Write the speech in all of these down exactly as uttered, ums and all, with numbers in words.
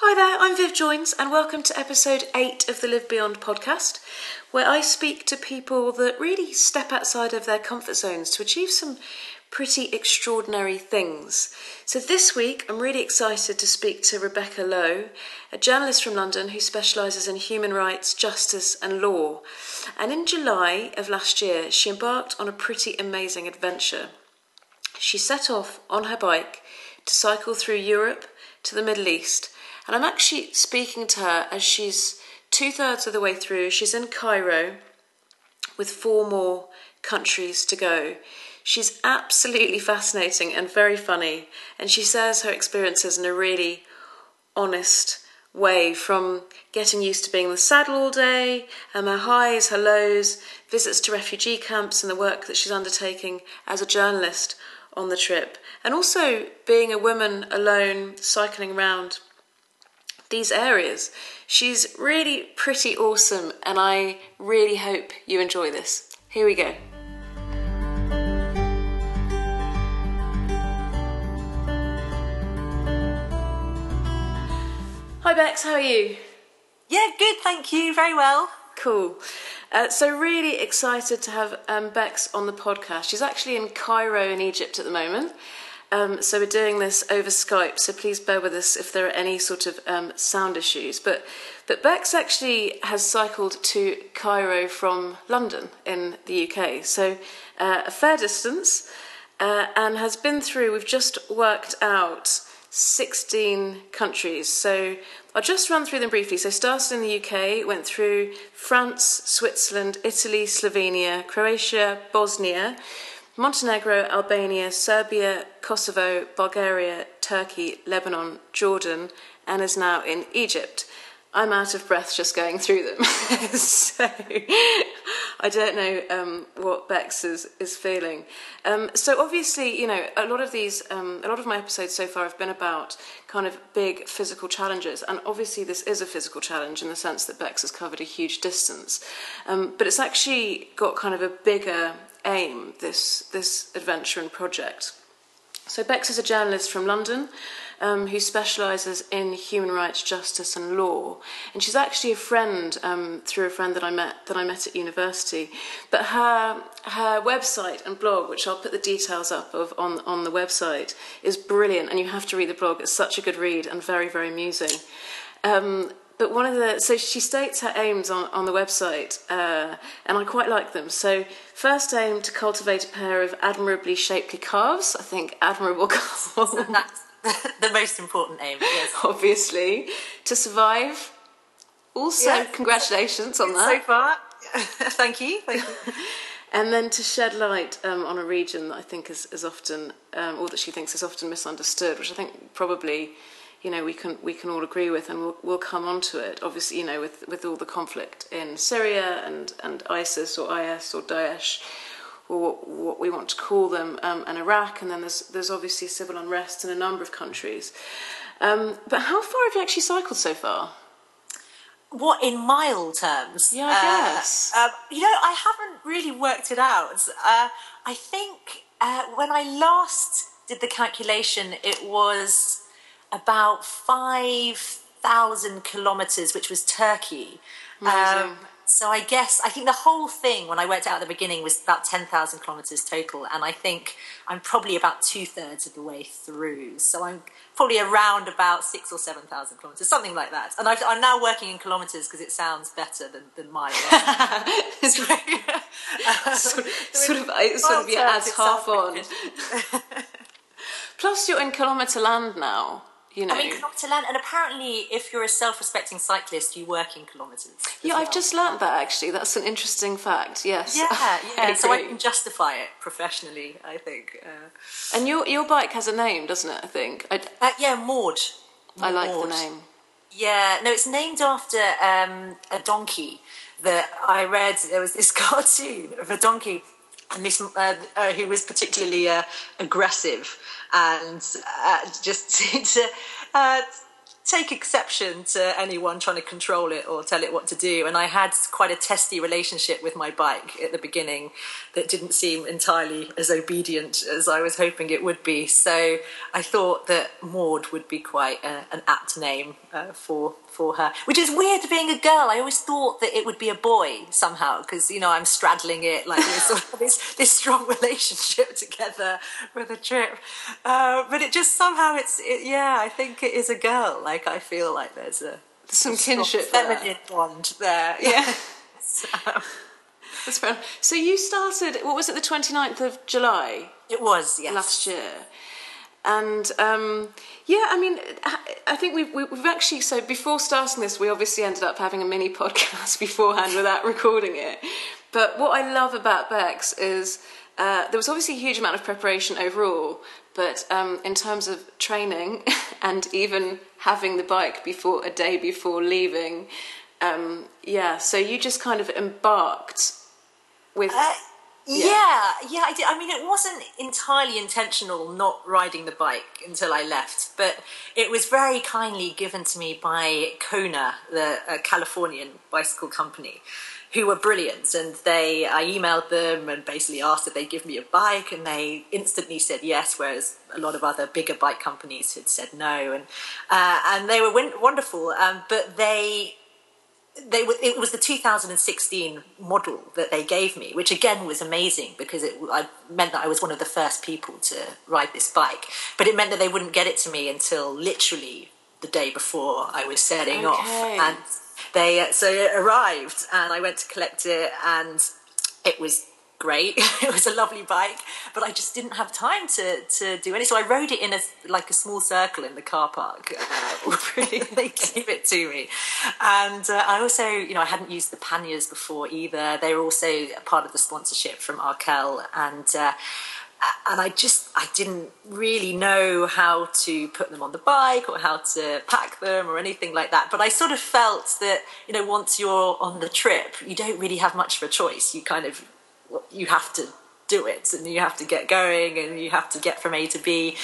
Hi there, I'm Viv Joins and welcome to episode eight of the Live Beyond podcast, where I speak to people that really step outside of their comfort zones to achieve some pretty extraordinary things. So this week I'm really excited to speak to Rebecca Lowe, a journalist from London who specialises in human rights, justice and law. And in July of last year she embarked on a pretty amazing adventure. She set off on her bike to cycle through Europe to the Middle East. And I'm actually speaking to her as she's two-thirds of the way through. She's in Cairo with four more countries to go. She's absolutely fascinating and very funny. And she shares her experiences in a really honest way, from getting used to being in the saddle all day, and her highs, her lows, visits to refugee camps and the work that she's undertaking as a journalist on the trip. And also being a woman alone cycling around these areas. She's really pretty awesome and I really hope you enjoy this. Here we go. Hi Bex, how are you? Yeah, good, thank you, very well. Cool. Uh, so really excited to have um, Bex on the podcast. She's actually in Cairo in Egypt at the moment. Um, so we're doing this over Skype, so please bear with us if there are any sort of um, sound issues. But, but Bex actually has cycled to Cairo from London in the U K, so uh, a fair distance, uh, and has been through, we've just worked out sixteen countries. So I'll just run through them briefly. So started in the U K, went through France, Switzerland, Italy, Slovenia, Croatia, Bosnia, Montenegro, Albania, Serbia, Kosovo, Bulgaria, Turkey, Lebanon, Jordan, and is now in Egypt. I'm out of breath just going through them. So I don't know um, what Bex is, is feeling. Um, so obviously, you know, a lot of these, um, a lot of my episodes so far have been about kind of big physical challenges. And obviously this is a physical challenge in the sense that Bex has covered a huge distance. Um, but it's actually got kind of a bigger aim, this this adventure and project. So Bex is a journalist from London um, who specialises in human rights, justice and law, and she's actually a friend um, through a friend that I met that I met at university. But her her website and blog, which I'll put the details up of on on the website, is brilliant, and you have to read the blog. It's such a good read and very very amusing. Um, But one of the, so she states her aims on, on the website, uh, and I quite like them. So first aim, to cultivate a pair of admirably shapely calves. I think admirable calves. That's the most important aim, yes. Obviously. To survive. Also, yes. Congratulations on that. So far. Thank you. Thank you. And then to shed light um, on a region that I think is, is often, um, or that she thinks is often misunderstood, which I think probably, you know, we can we can all agree with, and we'll we'll come on to it. Obviously, you know, with, with all the conflict in Syria and, and ISIS or I S or Daesh, or what, what we want to call them, um, and Iraq, and then there's there's obviously civil unrest in a number of countries. Um, but how far have you actually cycled so far? What, in mile terms? Yeah, I guess. Uh, uh, you know, I haven't really worked it out. Uh, I think uh, when I last did the calculation, it was about five thousand kilometres, which was Turkey. Um, so I guess, I think the whole thing, when I worked out at the beginning, was about ten thousand kilometres total. And I think I'm probably about two-thirds of the way through. So I'm probably around about six or seven thousand kilometres, something like that. And I've, I'm now working in kilometres because it sounds better than, than miles. so, uh, sort, sort of, it sort of yeah, adds half on. Plus you're in kilometre land now. You know. I mean, kilometre land, and apparently if you're a self-respecting cyclist, you work in kilometres. Yeah, well. I've just learnt that, actually. That's an interesting fact, yes. Yeah, yeah. I so I can justify it professionally, I think. Uh, and your your bike has a name, doesn't it, I think? I, uh, yeah, Maud. I like Maud. the name. Yeah, no, it's named after um, a donkey that I read. There was this cartoon of a donkey, and this uh, uh, who was particularly uh, aggressive and uh, just seemed to uh, take exception to anyone trying to control it or tell it what to do. And I had quite a testy relationship with my bike at the beginning that didn't seem entirely as obedient as I was hoping it would be. So I thought that Maud would be quite a, an apt name uh, for for her, which is weird being a girl. I always thought that it would be a boy somehow because, you know, I'm straddling it like there's sort of this, this strong relationship together with a trip. Uh, but it just somehow it's, it, yeah, I think it is a girl. Like, I feel like there's a some kinship feminine bond there. Yeah. So. That's fair. So you started, what was it, the twenty-ninth of July? It was, yes. Last year. And, um, yeah, I mean, I think we've, we've actually, so before starting this, we obviously ended up having a mini podcast beforehand without recording it. But what I love about Bex is uh, there was obviously a huge amount of preparation overall, but um, in terms of training and even having the bike before a day before leaving, um, yeah, so you just kind of embarked with... Uh, yeah. yeah, yeah, I did. I mean, it wasn't entirely intentional not riding the bike until I left, but it was very kindly given to me by Kona, the uh, Californian bicycle company, who were brilliant. And they, I emailed them and basically asked if they'd give me a bike, and they instantly said yes, whereas a lot of other bigger bike companies had said no. And uh, and they were win- wonderful, um, but they... They were, it was the two thousand sixteen model that they gave me, which again was amazing because it I, meant that I was one of the first people to ride this bike. But it meant that they wouldn't get it to me until literally the day before I was setting okay. off. And they uh, so it arrived, and I went to collect it, and it was great. It was a lovely bike, but I just didn't have time to, to do any. So I rode it in a like a small circle in the car park. Uh, they gave it to me, and uh, I also, you know, I hadn't used the panniers before either. They were also a part of the sponsorship from Arkell, and uh, and I just I didn't really know how to put them on the bike or how to pack them or anything like that. But I sort of felt that, you know, once you're on the trip, you don't really have much of a choice. You kind of you have to do it, and you have to get going, and you have to get from A to B.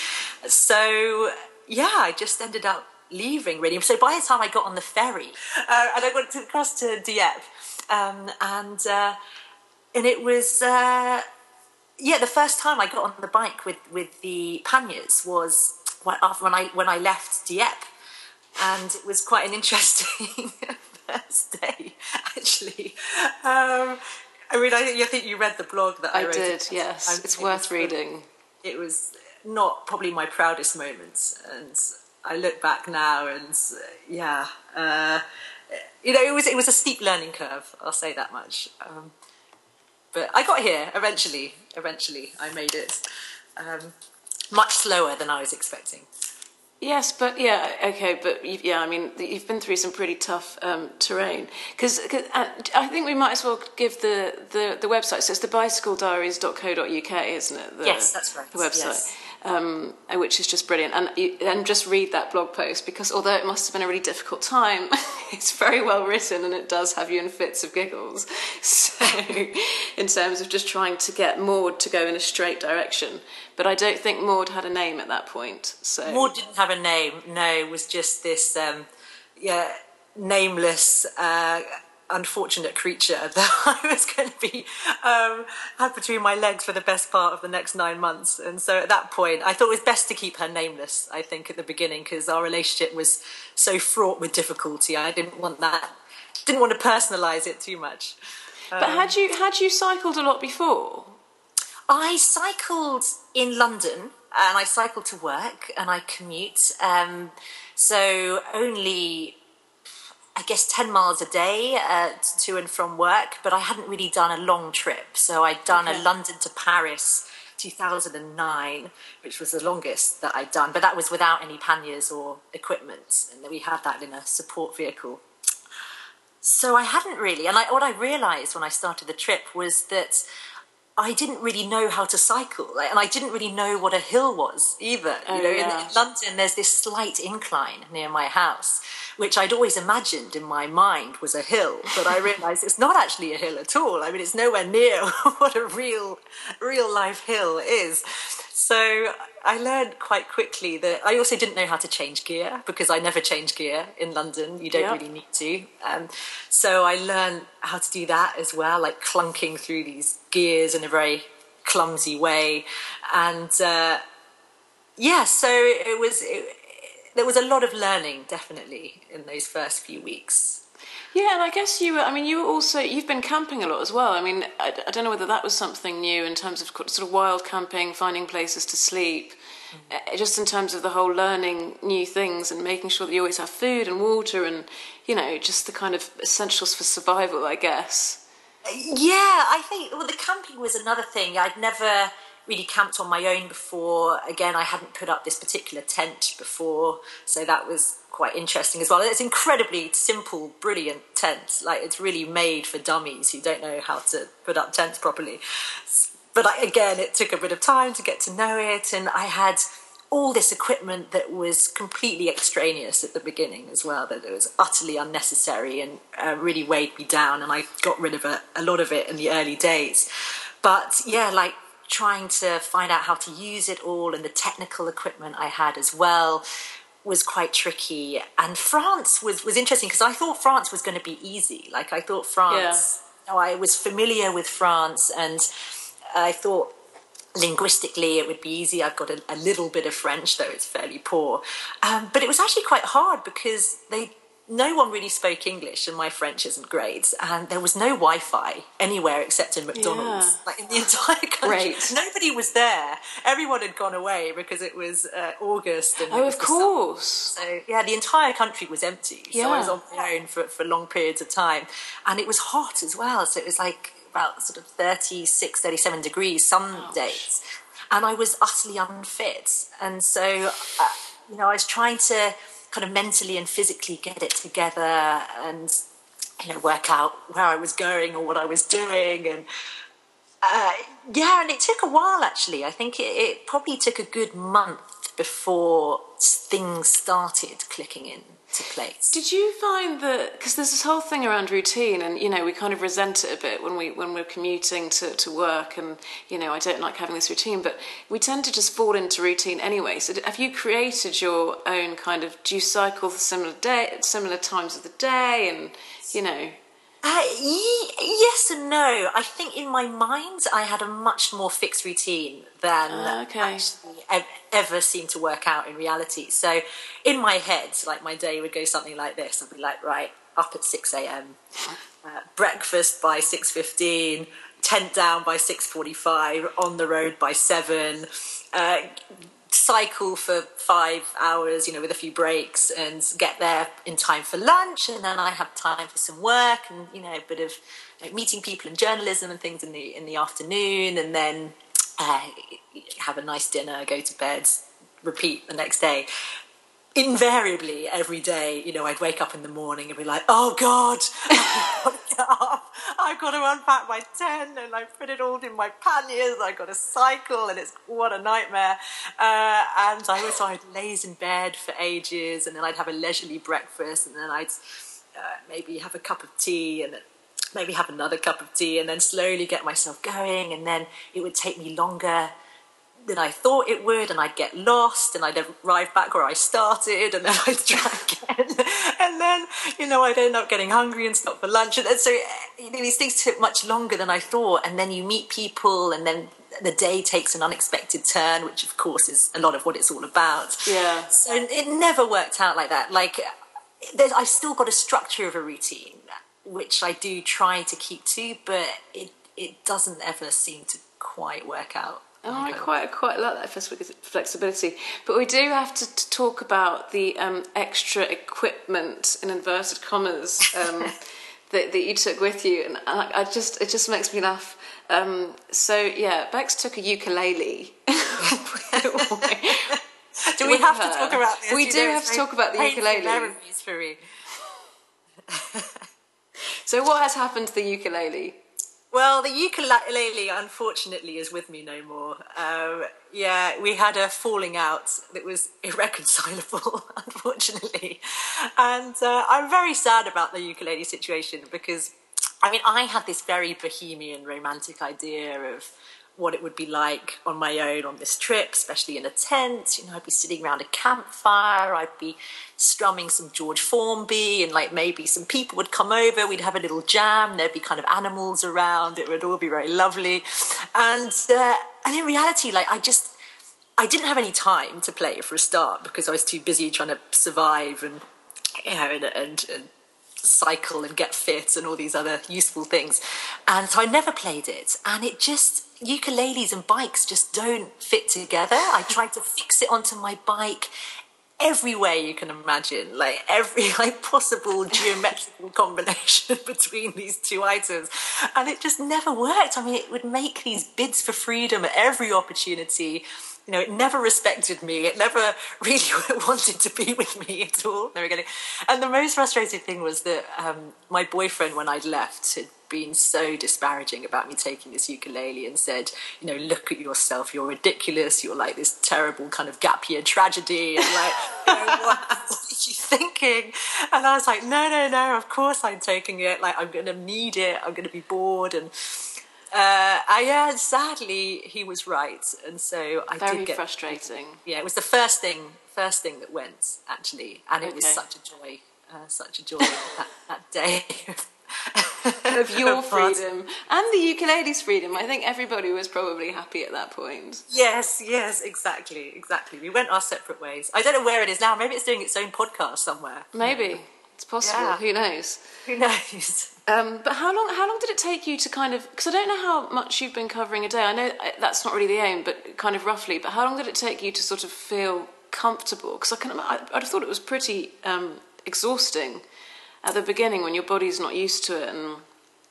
So yeah, I just ended up leaving really. So by the time I got on the ferry, uh, and I went to, across to Dieppe, um, and uh, and it was uh, yeah, the first time I got on the bike with, with the panniers was when, after when I when I left Dieppe, and it was quite an interesting first day actually. Um, I mean, I, I think you read the blog that I, I wrote. I did, yes. I'm, it's it worth was, reading. It was not probably my proudest moments, and I look back now, and uh, yeah, uh, you know, it was it was a steep learning curve. I'll say that much. Um, but I got here eventually. Eventually, I made it. Um, much slower than I was expecting. Yes, but yeah, okay, but you've, yeah, I mean, you've been through some pretty tough um, terrain. Because uh, I think we might as well give the, the, the website. So it's the bicycle diaries dot co dot uk, isn't it? The, yes, that's right. The website, yes. um, which is just brilliant. And and just read that blog post, because although it must have been a really difficult time, it's very well written, and it does have you in fits of giggles. So in terms of just trying to get Maud to go in a straight direction. But I don't think Maud had a name at that point. So Maud didn't have a name. No, it was just this, um, yeah, nameless, uh, unfortunate creature that I was going to be um, had between my legs for the best part of the next nine months. And so at that point, I thought it was best to keep her nameless. I think at the beginning, because our relationship was so fraught with difficulty. I didn't want that. Didn't want to personalise it too much. But um, had you had you cycled a lot before? I cycled in London, and I cycled to work, and I commute. Um, so only, I guess, ten miles a day uh, to and from work, but I hadn't really done a long trip. So I'd done okay. a London to Paris two thousand nine, which was the longest that I'd done, but that was without any panniers or equipment, and we had that in a support vehicle. So I hadn't really, and I, what I realised when I started the trip was that I didn't really know how to cycle, like, and I didn't really know what a hill was either. Oh, you know, yeah. in, in London, there's this slight incline near my house, which I'd always imagined in my mind was a hill, but I realised it's not actually a hill at all. I mean, it's nowhere near what a real, real life hill is. So I learned quite quickly that I also didn't know how to change gear, because I never change gear in London. You don't Yep. really need to. Um, so I learned how to do that as well, like clunking through these gears in a very clumsy way. And uh, yeah, so it was, it, there was a lot of learning, definitely, in those first few weeks. Yeah, and I guess you were, I mean, you were also, you've been camping a lot as well. I mean, I, I don't know whether that was something new in terms of sort of wild camping, finding places to sleep, mm-hmm. uh, just in terms of the whole learning new things and making sure that you always have food and water and, you know, just the kind of essentials for survival, I guess. Yeah, I think, well, the camping was another thing. I'd never really camped on my own before. Again, I hadn't put up this particular tent before, so that was quite interesting as well. It's an incredibly simple, brilliant tent. Like, it's really made for dummies who don't know how to put up tents properly. But I, again, it took a bit of time to get to know it, and I had all this equipment that was completely extraneous at the beginning as well, that it was utterly unnecessary and uh, really weighed me down, and I got rid of a, a lot of it in the early days. But yeah, like trying to find out how to use it all, and the technical equipment I had as well was quite tricky. And France was, was interesting, because I thought France was going to be easy. Like, I thought France, yeah. you know, I was familiar with France, and I thought linguistically it would be easy. I've got a, a little bit of French, though it's fairly poor. Um, but it was actually quite hard, because they no one really spoke English, and my French isn't great, and there was no Wi-Fi anywhere except in McDonald's. Yeah. Like, in the entire country, Great. Nobody was there. Everyone had gone away because it was uh, August. And oh, was of course. So yeah, the entire country was empty. Yeah. So I was on my own for, for long periods of time, and it was hot as well. So it was like about sort of thirty-six, thirty-seven degrees some Ouch. days, and I was utterly unfit. And so, uh, you know, I was trying to kind of mentally and physically get it together, and, you know, work out where I was going or what I was doing. And uh, yeah, and it took a while, actually. I think it, it probably took a good month before things started clicking in to place. Did you find that, because there's this whole thing around routine, and, you know, we kind of resent it a bit when, we, when we're commuting to, to work, and, you know, I don't like having this routine, but we tend to just fall into routine anyway. So have you created your own kind of, do you cycle the similar day, similar times of the day, and, you know... Uh, y- yes and no. I think in my mind I had a much more fixed routine than uh, okay. actually ev- ever seemed to work out in reality. So in my head, like, my day would go something like this. I'd be like, right, up at six a.m, uh, breakfast by six fifteen, tent down by six forty-five, on the road by seven, uh, cycle for five hours, you know, with a few breaks, and get there in time for lunch, and then I have time for some work, and, you know, a bit of, like, meeting people in journalism and things in the in the afternoon, and then uh, have a nice dinner, go to bed, repeat the next day. Invariably, every day, you know, I'd wake up in the morning and be like, oh God, I've got to get up. I've got to unpack my tent, and I put it all in my panniers. I've got to cycle, and it's what a nightmare. Uh, and I was, I'd laze in bed for ages, and then I'd have a leisurely breakfast, and then I'd uh, maybe have a cup of tea, and maybe have another cup of tea, and then slowly get myself going. And then it would take me longer than I thought it would, and I'd get lost, and I'd arrive back where I started, and then I'd try again, and then, you know, I'd end up getting hungry and stop for lunch, and so, you know, these things took much longer than I thought. And then you meet people, and then the day takes an unexpected turn, which of course is a lot of what it's all about. Yeah. So it never worked out like that. Like, there's, I've still got a structure of a routine, which I do try to keep to, but it it doesn't ever seem to quite work out. Oh, I quite I quite like that flexibility. But we do have to, to talk about the um, extra equipment, in inverted commas, um, that, that you took with you, and I, I just it just makes me laugh. Um, so yeah, Bex took a ukulele. Do we have her. to talk about this? We you do know, have to talk about the ukulele. Memories for me. So what has happened to the ukulele? Well, the ukulele, unfortunately, is with me no more. Um, yeah, we had a falling out that was irreconcilable, unfortunately. And uh, I'm very sad about the ukulele situation, because, I mean, I had this very bohemian, romantic idea of what it would be like on my own on this trip, especially in a tent. You know, I'd be sitting around a campfire, I'd be strumming some George Formby, and like maybe some people would come over, we'd have a little jam, there'd be kind of animals around, it would all be very lovely. And uh, and in reality, like I just, I didn't have any time to play for a start because I was too busy trying to survive and, you know, and, and, and cycle and get fit and all these other useful things. And so I never played it. And it just, ukuleles and bikes just don't fit together. I tried to fix it onto my bike every way you can imagine, like every like possible geometrical combination between these two items, and it just never worked. I mean, it would make these bids for freedom at every opportunity. You know, it never respected me. It never really wanted to be with me at all. There we go. And the most frustrating thing was that um, my boyfriend, when I'd left, had been so disparaging about me taking this ukulele and said, you know, look at yourself, you're ridiculous, you're like this terrible kind of gap year tragedy, and like, you know, what, what are you thinking? And I was like, no, no, no, of course I'm taking it, like I'm going to need it, I'm going to be bored. And uh, I, yeah, sadly he was right, and so I Very did get frustrating. Yeah, it was the first thing, first thing that went actually, and it Okay. was such a joy, uh, such a joy that, that day. Of your freedom and the ukulele's freedom. I think everybody was probably happy at that point. Yes, yes, exactly, exactly. We went our separate ways. I don't know where it is now. Maybe it's doing its own podcast somewhere. Maybe. It's possible. Yeah. Who knows? Who knows? Um, but how long? How long did it take you to kind of? Because I don't know how much you've been covering a day. I know uh, that's not really the aim, but kind of roughly. But how long did it take you to sort of feel comfortable? Because I can. I, I'd have thought it was pretty um, exhausting at the beginning when your body's not used to it. And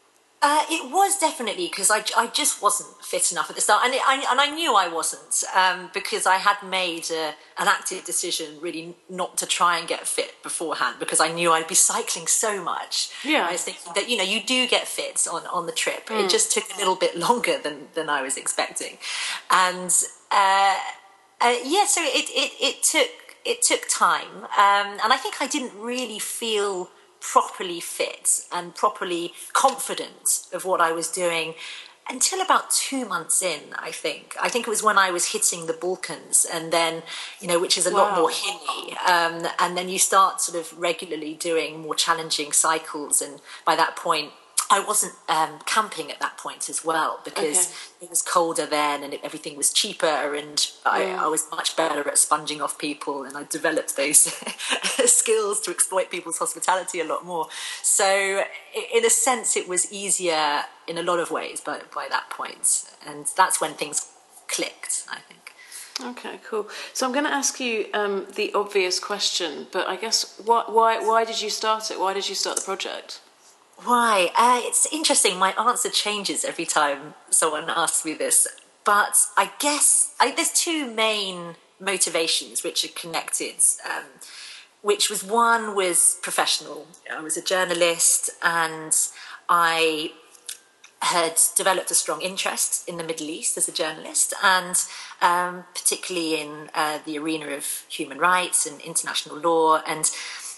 Uh, it was definitely because I, I just wasn't fit enough at the start, and it, I and I knew I wasn't um, because I had made a, an active decision really not to try and get fit beforehand because I knew I'd be cycling so much. Yeah. I was thinking that, you know, you do get fit on, on the trip. Mm. It just took a little bit longer than, than I was expecting, and uh, uh, yeah, so it, it, it took it took time, um, and I think I didn't really feel properly fit and properly confident of what I was doing until about two months in, I think. I think it was when I was hitting the Balkans, and then, you know, which is a Wow. lot more hilly, um, and then you start sort of regularly doing more challenging cycles, and by that point I wasn't um, camping at that point as well because Okay. it was colder then and it, everything was cheaper, and I, Yeah. I was much better at sponging off people, and I developed those skills to exploit people's hospitality a lot more. So i- in a sense it was easier in a lot of ways by, by that point, and that's when things clicked, I think. okay, cool. So I'm going to ask you um, the obvious question, but I guess why, why why did you start it? Why did you start the project? Why? Uh, it's interesting. My answer changes every time someone asks me this. But I guess I, there's two main motivations which are connected. Um, which was one was professional. I was a journalist, and I had developed a strong interest in the Middle East as a journalist, and um, particularly in uh, the arena of human rights and international law. And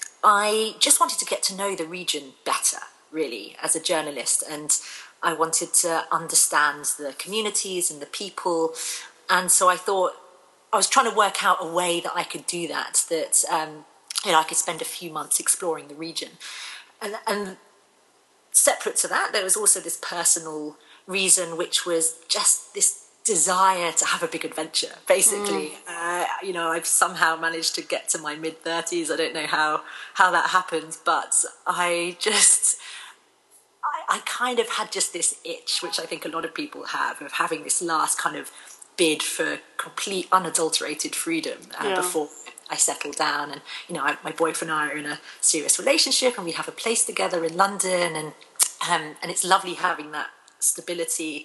I just wanted to get to know the region better, really, as a journalist, and I wanted to understand the communities and the people, and so I thought I was trying to work out a way that I could do that, that um, you know, I could spend a few months exploring the region, and and separate to that, there was also this personal reason, which was just this desire to have a big adventure, basically. Mm. Uh, you know, I've somehow managed to get to my mid-thirties. I don't know how, how that happened, but I just... I, I kind of had just this itch, which I think a lot of people have, of having this last kind of bid for complete unadulterated freedom uh, yeah. before I settle down. And, you know, I, my boyfriend and I are in a serious relationship, and we have a place together in London, and um, and it's lovely having that stability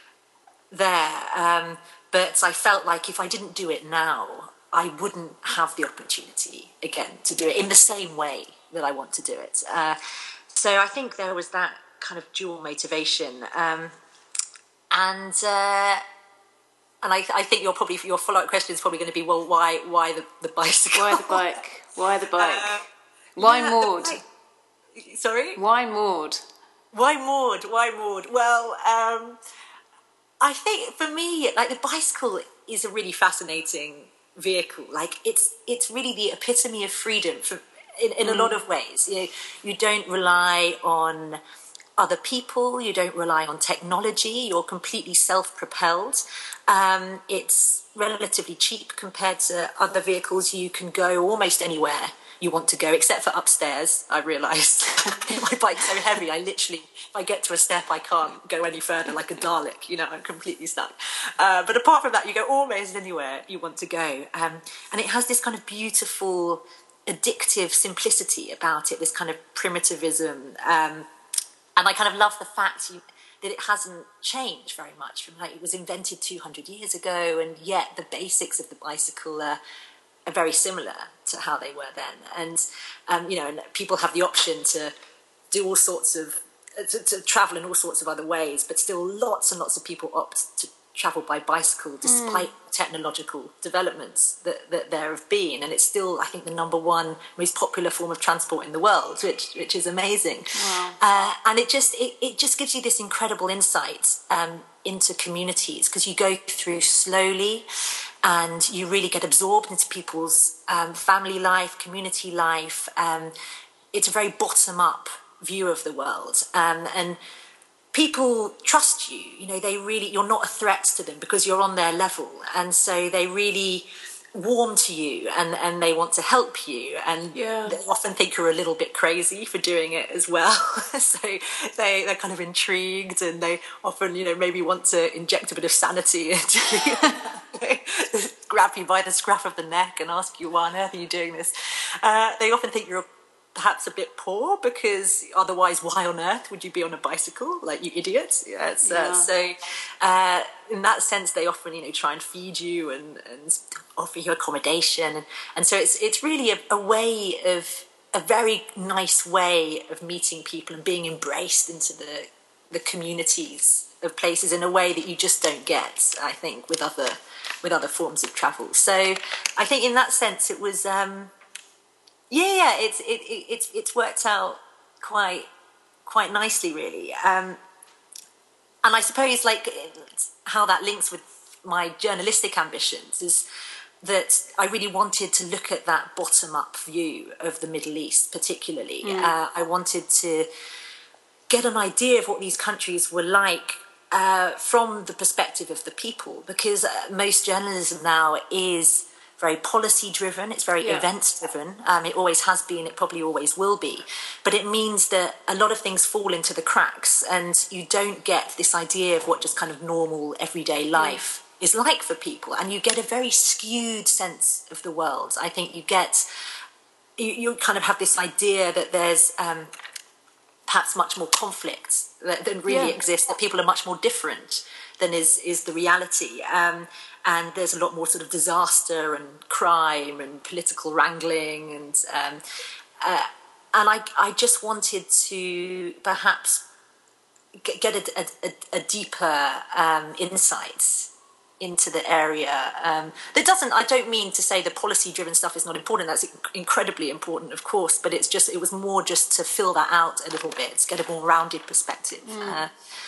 there. Um, but I felt like if I didn't do it now, I wouldn't have the opportunity again to do it in the same way that I want to do it. Uh, so I think there was that kind of dual motivation. Um, and... Uh, And I, I think your probably your follow-up question is probably going to be, well, why why the, the bicycle? Why the bike? Why the bike? Uh, why yeah, Maud? Sorry? Why Maud? Why Maud? Why Maud? Well, um, I think for me, like the bicycle is a really fascinating vehicle. Like it's it's really the epitome of freedom for, in, in mm. a lot of ways. You know, you don't rely on other people, you don't rely on technology, you're completely self-propelled. Um, it's relatively cheap compared to other vehicles. You can go almost anywhere you want to go, except for upstairs, I realised. My bike's so heavy, I literally, if I get to a step, I can't go any further, like a Dalek, you know, I'm completely stuck. Uh, but apart from that, you go almost anywhere you want to go. Um, and it has this kind of beautiful, addictive simplicity about it, this kind of primitivism. Um, and I kind of love the fact you, that it hasn't changed very much. From like it was invented two hundred years ago, and yet the basics of the bicycle are, are very similar to how they were then. And, um, you know, and people have the option to do all sorts of, to, to travel in all sorts of other ways, but still lots and lots of people opt to travel by bicycle despite mm. technological developments that, that there have been. And it's still, I think, the number one most popular form of transport in the world, which which is amazing. Wow. Uh, and it just it, it just gives you this incredible insight um, into communities, because you go through slowly and you really get absorbed into people's um, family life, community life. Um, it's a very bottom-up view of the world. Um, and people trust you, you know, they really, you're not a threat to them because you're on their level. And so they really warm to you and, and they want to help you. And yeah. they often think you're a little bit crazy for doing it as well. So they, they're kind of intrigued, and they often, you know, maybe want to inject a bit of sanity into you. Grab you by the scruff of the neck and ask you, why on earth are you doing this? Uh, they often think you're perhaps a bit poor, because otherwise why on earth would you be on a bicycle, like, you idiots? Yeah, it's, yeah. Uh, so uh, in that sense they often, you know, try and feed you and, and offer you accommodation, and, and so it's it's really a, a way of a very nice way of meeting people and being embraced into the the communities of places in a way that you just don't get, I think, with other with other forms of travel. So I think in that sense it was um Yeah, yeah, it's it, it it's it's worked out quite quite nicely, really. Um, and I suppose, like, how that links with my journalistic ambitions is that I really wanted to look at that bottom-up view of the Middle East, particularly. Mm. Uh, I wanted to get an idea of what these countries were like uh, from the perspective of the people, because uh, most journalism now is very policy driven, it's very yeah. event driven. Um, it always has been, it probably always will be. But it means that a lot of things fall into the cracks, and you don't get this idea of what just kind of normal everyday life yeah. is like for people. And you get a very skewed sense of the world. I think you get, you, you kind of have this idea that there's um, perhaps much more conflict that, than really yeah. exists, that people are much more different than is, is the reality. Um, and there's a lot more sort of disaster and crime and political wrangling, and um, uh, and I I just wanted to perhaps get, get a, a, a deeper um, insight into the area. Um, that doesn't, I don't mean to say the policy-driven stuff is not important. That's incredibly important, of course. But it's just, it was more just to fill that out a little bit, to get a more rounded perspective. Mm. Uh,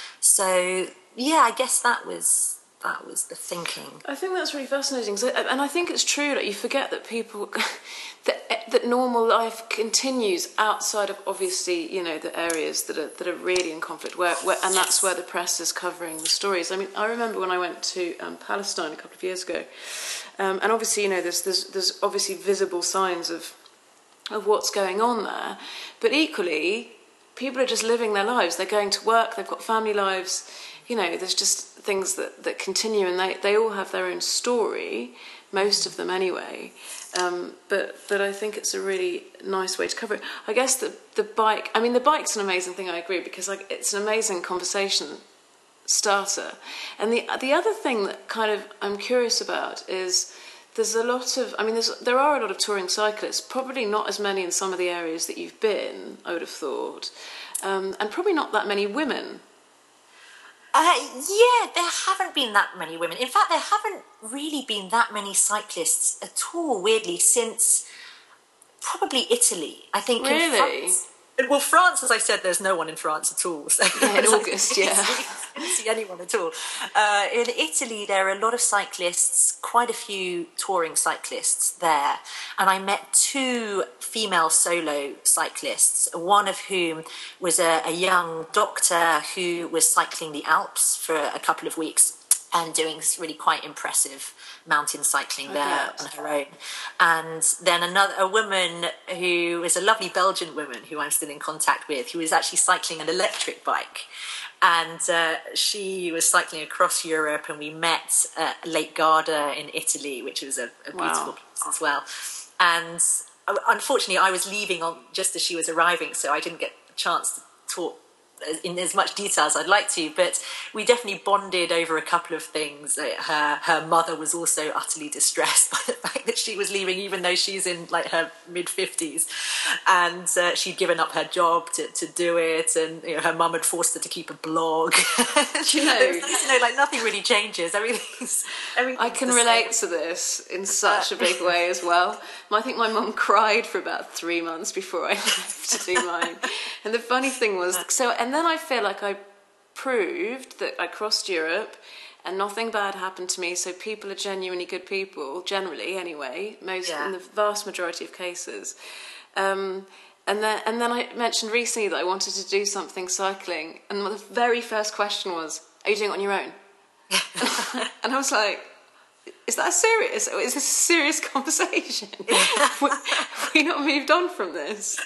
so yeah, I guess that was. That was the thinking. I think that's really fascinating, so, and I think it's true that you forget that people, that that normal life continues outside of, obviously, you know, the areas that are that are really in conflict, where, where and that's where the press is covering the stories. I mean, I remember when I went to um, Palestine a couple of years ago, um, and obviously, you know, there's there's there's obviously visible signs of of what's going on there, but equally, people are just living their lives. They're going to work. They've got family lives. You know, there's just things that, that continue, and they, they all have their own story, most of them anyway. Um, but but I think it's a really nice way to cover it. I guess the the bike, I mean, the bike's an amazing thing, I agree, because like it's an amazing conversation starter. And the the other thing that kind of I'm curious about is there's a lot of, I mean, there's, there are a lot of touring cyclists, probably not as many in some of the areas that you've been, I would have thought, um, and probably not that many women. Uh, yeah, there haven't been that many women. In fact, there haven't really been that many cyclists at all, weirdly, since probably Italy. I think really? in France. Well, France, as I said, there's no one in France at all. So yeah, in August, yeah. didn't see anyone at all. Uh, in Italy, there are a lot of cyclists, quite a few touring cyclists there. And I met two female solo cyclists, one of whom was a, a young doctor who was cycling the Alps for a couple of weeks and doing really quite impressive mountain cycling there on her own. And then another a woman who is a lovely Belgian woman who I'm still in contact with, who was actually cycling an electric bike. And uh, she was cycling across Europe, and we met at Lake Garda in Italy, which was a, a beautiful Wow. place as well. And uh, unfortunately, I was leaving on just as she was arriving, so I didn't get a chance to talk in as much detail as I'd like to, but we definitely bonded over a couple of things. Her her mother was also utterly distressed by the fact that she was leaving, even though she's in like her mid fifties, and uh, she'd given up her job to, to do it, and you know, her mum had forced her to keep a blog. You know, was, you know, like nothing really changes. Everything's, everything's I can the relate same. to this in such a big way as well. I think my mum cried for about three months before I left to do mine. And the funny thing was, so, and then I feel like I proved that I crossed Europe and nothing bad happened to me. So people are genuinely good people, generally anyway, most Yeah. in the vast majority of cases. Um, and then, and then I mentioned recently that I wanted to do something cycling, and the very first question was, "Are you doing it on your own?" And I was like, is that serious? Is this a serious conversation? Have we not moved on from this?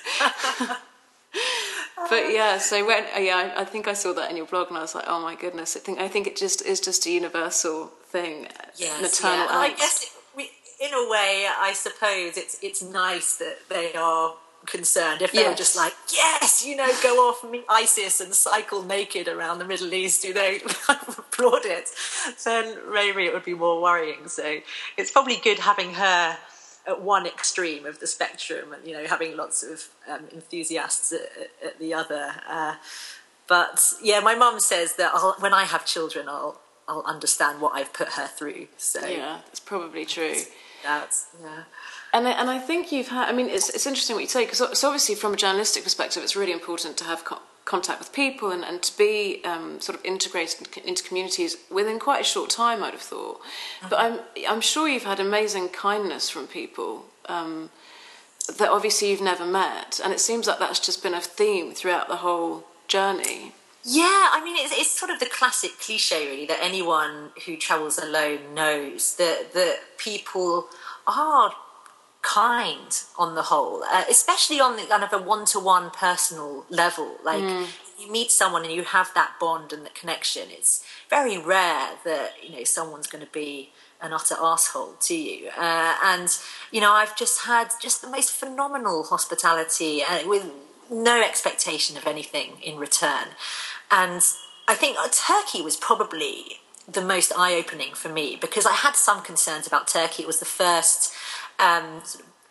But yeah, so when yeah, I think I saw that in your blog, and I was like, oh my goodness, I think I think it just is just a universal thing, Yes, an eternal yeah. And I angst. guess it, we, in a way, I suppose it's it's nice that they are concerned. If they were Yes. just like, yes, you know, go off meet ISIS and cycle naked around the Middle East, you know, applaud it, then maybe it would be more worrying. So it's probably good having her at one extreme of the spectrum, and you know, having lots of um, enthusiasts at, at, at the other. Uh, but yeah, my mum says that I'll, when I have children, I'll I'll understand what I've put her through. So Yeah, that's probably true. that's yeah. And I, and I think you've had, I mean, it's it's interesting what you say, because so obviously from a journalistic perspective, it's really important to have co- contact with people and, and to be um, sort of integrated into communities within quite a short time, I'd have thought. Mm-hmm. But I'm I'm sure you've had amazing kindness from people um, that obviously you've never met, and it seems like that's just been a theme throughout the whole journey. Yeah, I mean, it's, it's sort of the classic cliche, really, that anyone who travels alone knows that that people are kind on the whole, uh, especially on the kind of a one-to-one personal level. Like mm. you meet someone and you have that bond and that connection. It's very rare that you know someone's going to be an utter asshole to you. Uh, and you know, I've just had just the most phenomenal hospitality uh, with no expectation of anything in return. And I think uh, Turkey was probably the most eye-opening for me, because I had some concerns about Turkey. It was the first um, sort of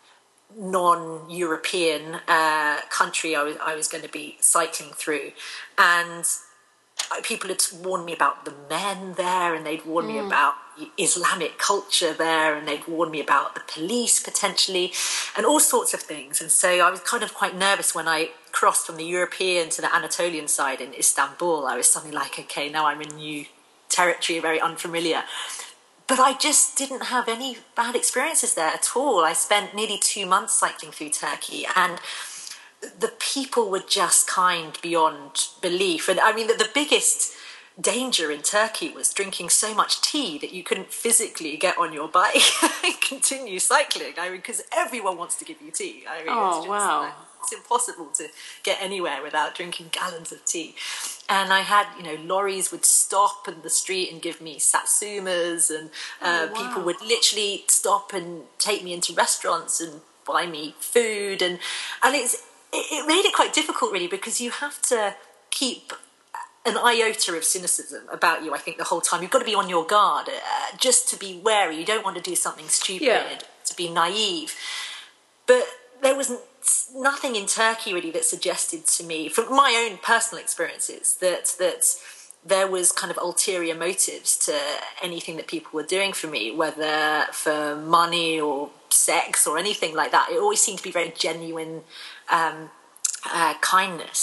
non-European uh, country I was, I was going to be cycling through. And people had warned me about the men there, and they'd warned mm. me about Islamic culture there, and they'd warned me about the police potentially, and all sorts of things. And so I was kind of quite nervous when I crossed from the European to the Anatolian side in Istanbul. I was suddenly like, okay, now I'm in new territory, very unfamiliar. But I just didn't have any bad experiences there at all. I spent nearly two months cycling through Turkey, and the people were just kind beyond belief. And I mean, the, the biggest danger in Turkey was drinking so much tea that you couldn't physically get on your bike and continue cycling. I mean, because everyone wants to give you tea. I mean, oh, it's just, wow. Like, it's impossible to get anywhere without drinking gallons of tea. And I had, you know, lorries would stop in the street and give me satsumas, and uh, oh, wow. people would literally stop and take me into restaurants and buy me food. And, and it's, it made it quite difficult, really, because you have to keep an iota of cynicism about you, I think, the whole time. You've got to be on your guard, uh, just to be wary. You don't want to do something stupid, yeah. to be naive. But there was nothing in Turkey, really, that suggested to me, from my own personal experiences, that that there was kind of ulterior motives to anything that people were doing for me, whether for money or sex or anything like that. It always seemed to be very genuine um, uh, kindness.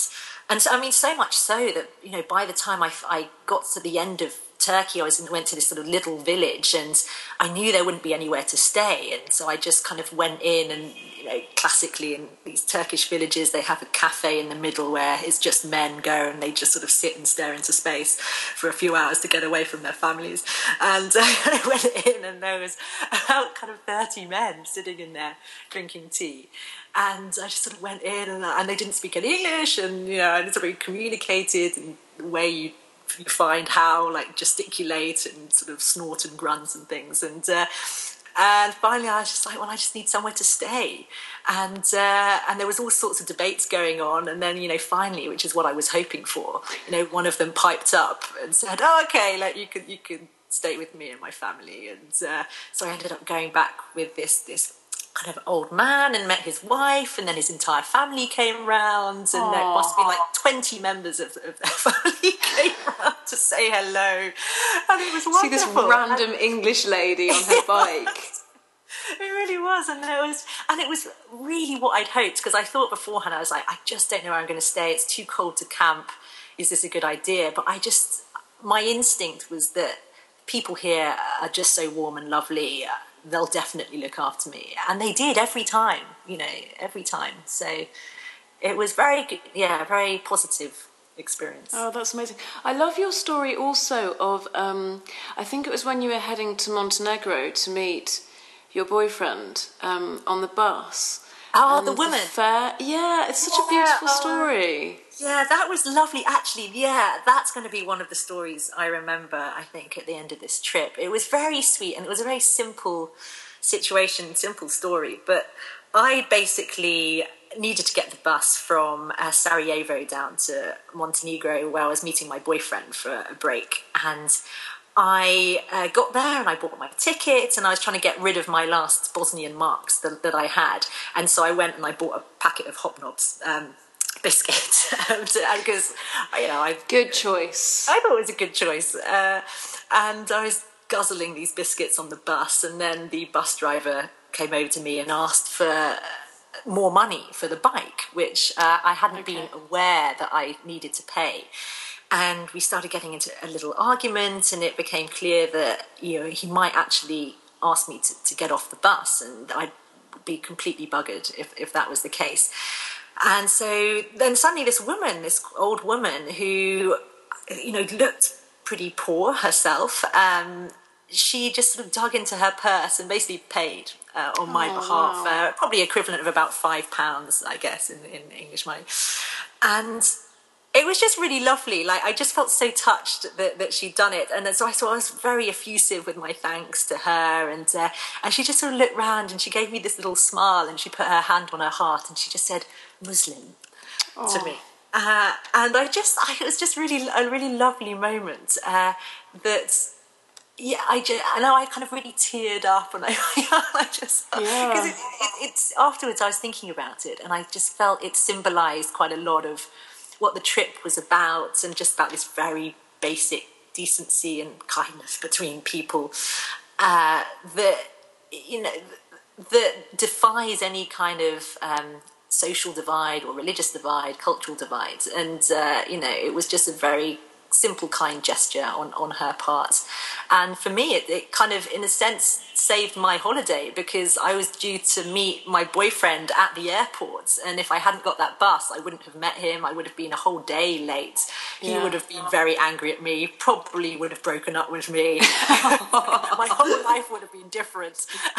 And so, I mean, so much so that, you know, by the time I, I got to the end of Turkey, I was in, went to this sort of little village, and I knew there wouldn't be anywhere to stay, and so I just kind of went in, and you know, classically in these Turkish villages, they have a cafe in the middle where it's just men go, and they just sort of sit and stare into space for a few hours to get away from their families. And uh, I went in, and there was about kind of thirty men sitting in there drinking tea. And I just sort of went in, and, and they didn't speak any English, and you know, and sort of communicated in the way you you find how, like, gesticulate and sort of snort and grunt and things. And uh, and finally I was just like, well, I just need somewhere to stay. And uh, and there was all sorts of debates going on. And then, you know, finally, which is what I was hoping for, you know, one of them piped up and said, oh, okay, like, you could, you could stay with me and my family. And uh, so I ended up going back with this this kind of old man, and met his wife, and then his entire family came round, and Aww. There must be like twenty members of, of their family came round to say hello, and it was wonderful. See this random and, English lady on her bike. It really was, and it was, and it was really what I'd hoped, because I thought beforehand, I was like, I just don't know where I'm going to stay. It's too cold to camp. Is this a good idea? But I just, my instinct was that people here are just so warm and lovely. They'll definitely look after me, and they did every time, you know, every time. So it was very good, yeah, very positive experience. Oh, that's amazing. I love your story also of, um, I think it was when you were heading to Montenegro to meet your boyfriend um, on the bus. Oh, the woman. The fair. Yeah, it's such yeah, a beautiful oh, story. Yeah, that was lovely. Actually, yeah, that's going to be one of the stories I remember, I think, at the end of this trip. It was very sweet, and it was a very simple situation, simple story. But I basically needed to get the bus from uh, Sarajevo down to Montenegro, where I was meeting my boyfriend for a break. And I uh, got there, and I bought my ticket, and I was trying to get rid of my last Bosnian marks that, that I had. And so I went and I bought a packet of Hopknobs um, biscuit, because, you know, I... Good choice. I thought it was a good choice. Uh, and I was guzzling these biscuits on the bus, and then the bus driver came over to me and asked for more money for the bike, which uh, I hadn't okay. been aware that I needed to pay. And we started getting into a little argument, and it became clear that, you know, he might actually ask me to, to get off the bus, and I'd be completely buggered if, if that was the case. And so then suddenly this woman, this old woman who, you know, looked pretty poor herself, um, she just sort of dug into her purse and basically paid uh, on my oh, behalf, wow. uh, probably equivalent of about five pounds, I guess, in, in English money. And it was just really lovely. Like, I just felt so touched that, that she'd done it. And so I, so I was very effusive with my thanks to her. And uh, and she just sort of looked round, and she gave me this little smile, and she put her hand on her heart, and she just said, Muslim, oh. to me. Uh, and I just, I, it was just really a really lovely moment uh, that, yeah, I just, I know I kind of really teared up, and I, I just, because yeah. it, it, it's, afterwards I was thinking about it, and I just felt it symbolised quite a lot of what the trip was about, and just about this very basic decency and kindness between people uh, that, you know, that defies any kind of um, social divide or religious divide, cultural divide. And, uh, you know, it was just a very simple, kind gesture on, on her part. And for me, it, it kind of, in a sense, saved my holiday, because I was due to meet my boyfriend at the airport. And if I hadn't got that bus, I wouldn't have met him. I would have been a whole day late. He yeah. would have been very angry at me, probably would have broken up with me. My whole life would have been different.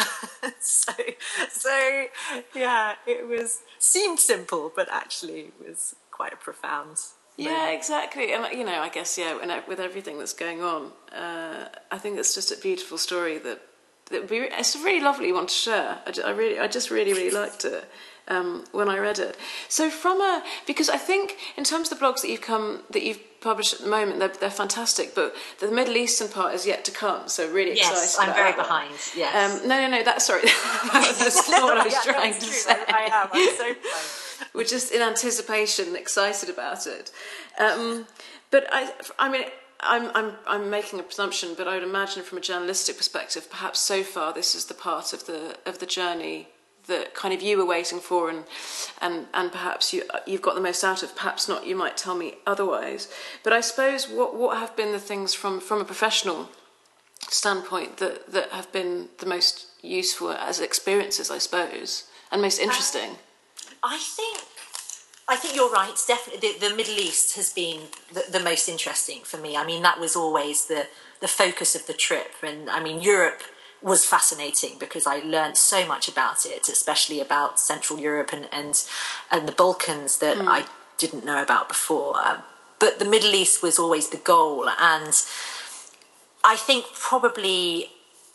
so, so, yeah, it was, seemed simple, but actually was quite profound. Yeah, exactly. And, you know, I guess, yeah, and with everything that's going on, uh, I think it's just a beautiful story that, that we, it's a really lovely one to share. I, I really, I just really, really liked it um, when I read it. So from a, because I think in terms of the blogs that you've come, that you've published at the moment, they're, they're fantastic, but the Middle Eastern part is yet to come, so really excited. Yes, I'm very behind, yes. Um, no, no, no, that's, sorry, that's not what I was yeah, trying to true. say. I, I am, I'm so behind. We're just in anticipation, excited about it. Um, but I, I mean, I'm, I'm, I'm making a presumption, but I would imagine from a journalistic perspective, perhaps so far this is the part of the of the journey that kind of you were waiting for, and and and perhaps you you've got the most out of. Perhaps not. You might tell me otherwise. But I suppose what what have been the things from from a professional standpoint that that have been the most useful as experiences, I suppose, and most interesting? Uh, I think. I think you're right. It's definitely the, the Middle East has been the, the most interesting for me. I mean, that was always the, the focus of the trip. And I mean, Europe was fascinating because I learned so much about it, especially about Central Europe and, and, and the Balkans that mm. I didn't know about before. Uh, but the Middle East was always the goal. And I think probably...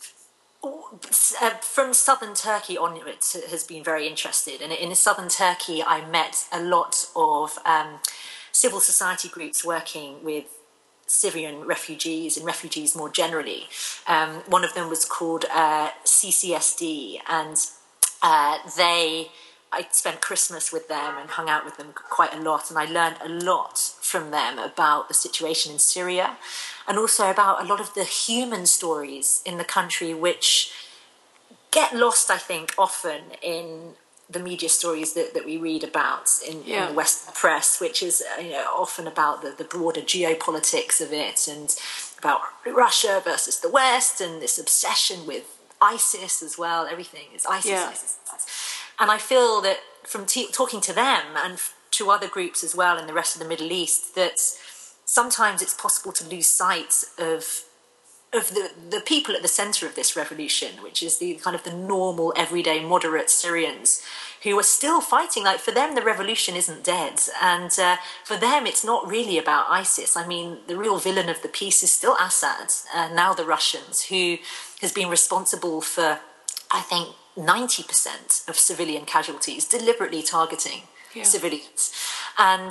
Uh, from southern Turkey onwards has been very interested, and in southern Turkey I met a lot of um, civil society groups working with Syrian refugees and refugees more generally. Um, one of them was called uh, C C S D, and uh, they I spent Christmas with them and hung out with them quite a lot, and I learned a lot from them about the situation in Syria, and also about a lot of the human stories in the country which get lost, I think, often in the media stories that, that we read about in, yeah. in the Western press, which is you know, often about the, the broader geopolitics of it, and about Russia versus the West, and this obsession with ISIS as well. Everything is ISIS, yeah. ISIS, ISIS. And I feel that from t- talking to them and to other groups as well in the rest of the Middle East, that sometimes it's possible to lose sight of of the, the people at the centre of this revolution, which is the kind of the normal, everyday, moderate Syrians who are still fighting. Like, for them, the revolution isn't dead. And uh, for them, it's not really about ISIS. I mean, the real villain of the piece is still Assad, uh, now the Russians, who has been responsible for, I think, ninety percent of civilian casualties, deliberately targeting yeah. civilians. And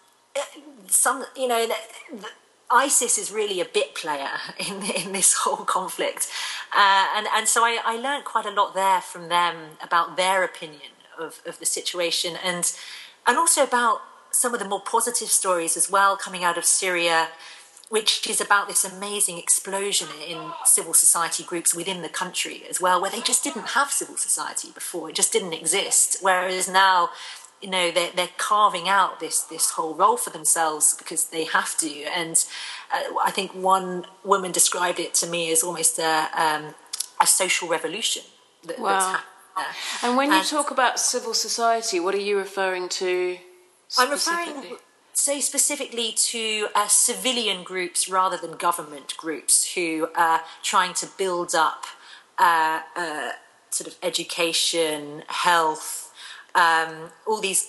some, you know... The, ISIS is really a bit player in in this whole conflict, uh, and and so I, I learned quite a lot there from them about their opinion of, of the situation, and and also about some of the more positive stories as well coming out of Syria, which is about this amazing explosion in civil society groups within the country as well, where they just didn't have civil society before; it just didn't exist. Whereas now, you know, they're, they're carving out this this whole role for themselves because they have to. And uh, I think one woman described it to me as almost a, um, a social revolution. That, wow. That's happening there. And when you and talk about civil society, what are you referring to I'm referring so specifically to uh, civilian groups rather than government groups who are trying to build up uh, uh, sort of education, health, Um, all these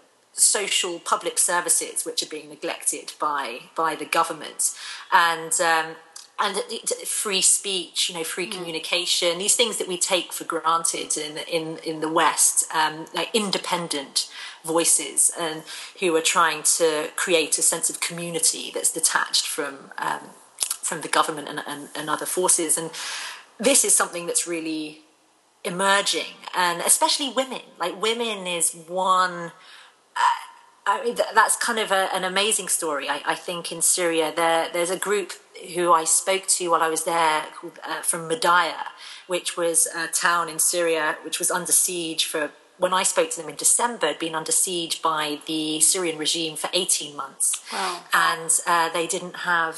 social public services which are being neglected by by the government, and um, and free speech, you know, free communication, mm. these things that we take for granted in in in the West, um, like independent voices, and who are trying to create a sense of community that's detached from um, from the government and, and, and other forces, and this is something that's really emerging, and especially women. Like, women is one. Uh, I mean, th- that's kind of a, an amazing story. I, I think in Syria, there there's a group who I spoke to while I was there called, uh, from Madaya, which was a town in Syria which was under siege for. When I spoke to them in December, had been under siege by the Syrian regime for eighteen months, wow. and uh, they didn't have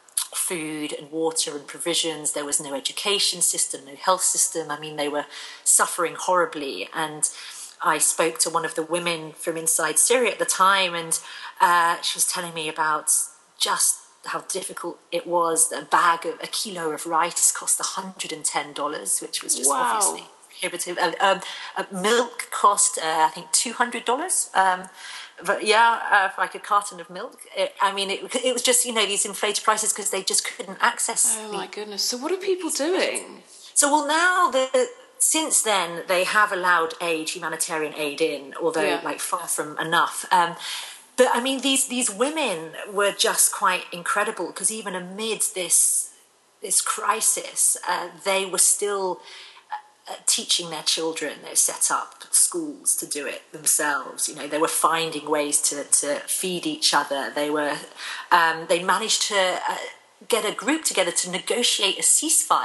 food and water and provisions. There was no education system, no health system. I mean, they were suffering horribly. And I spoke to one of the women from inside Syria at the time, and uh, she was telling me about just how difficult it was. A bag of a kilo of rice cost one hundred ten dollars, which was just wow. obviously prohibitive. Uh, um, uh, milk cost, uh, I think, two hundred dollars. Um, But yeah, uh, for like a carton of milk. It, I mean, it, it was just, you know, these inflated prices because they just couldn't access. Oh my goodness! So what are people doing? So well, now the since then they have allowed aid, humanitarian aid in, although yeah. like far from enough. Um, but I mean, these these women were just quite incredible because even amid this this crisis, uh, they were still. Uh, teaching their children. They set up schools to do it themselves. You know, they were finding ways to, to feed each other. They were, um, they managed to uh, get a group together to negotiate a ceasefire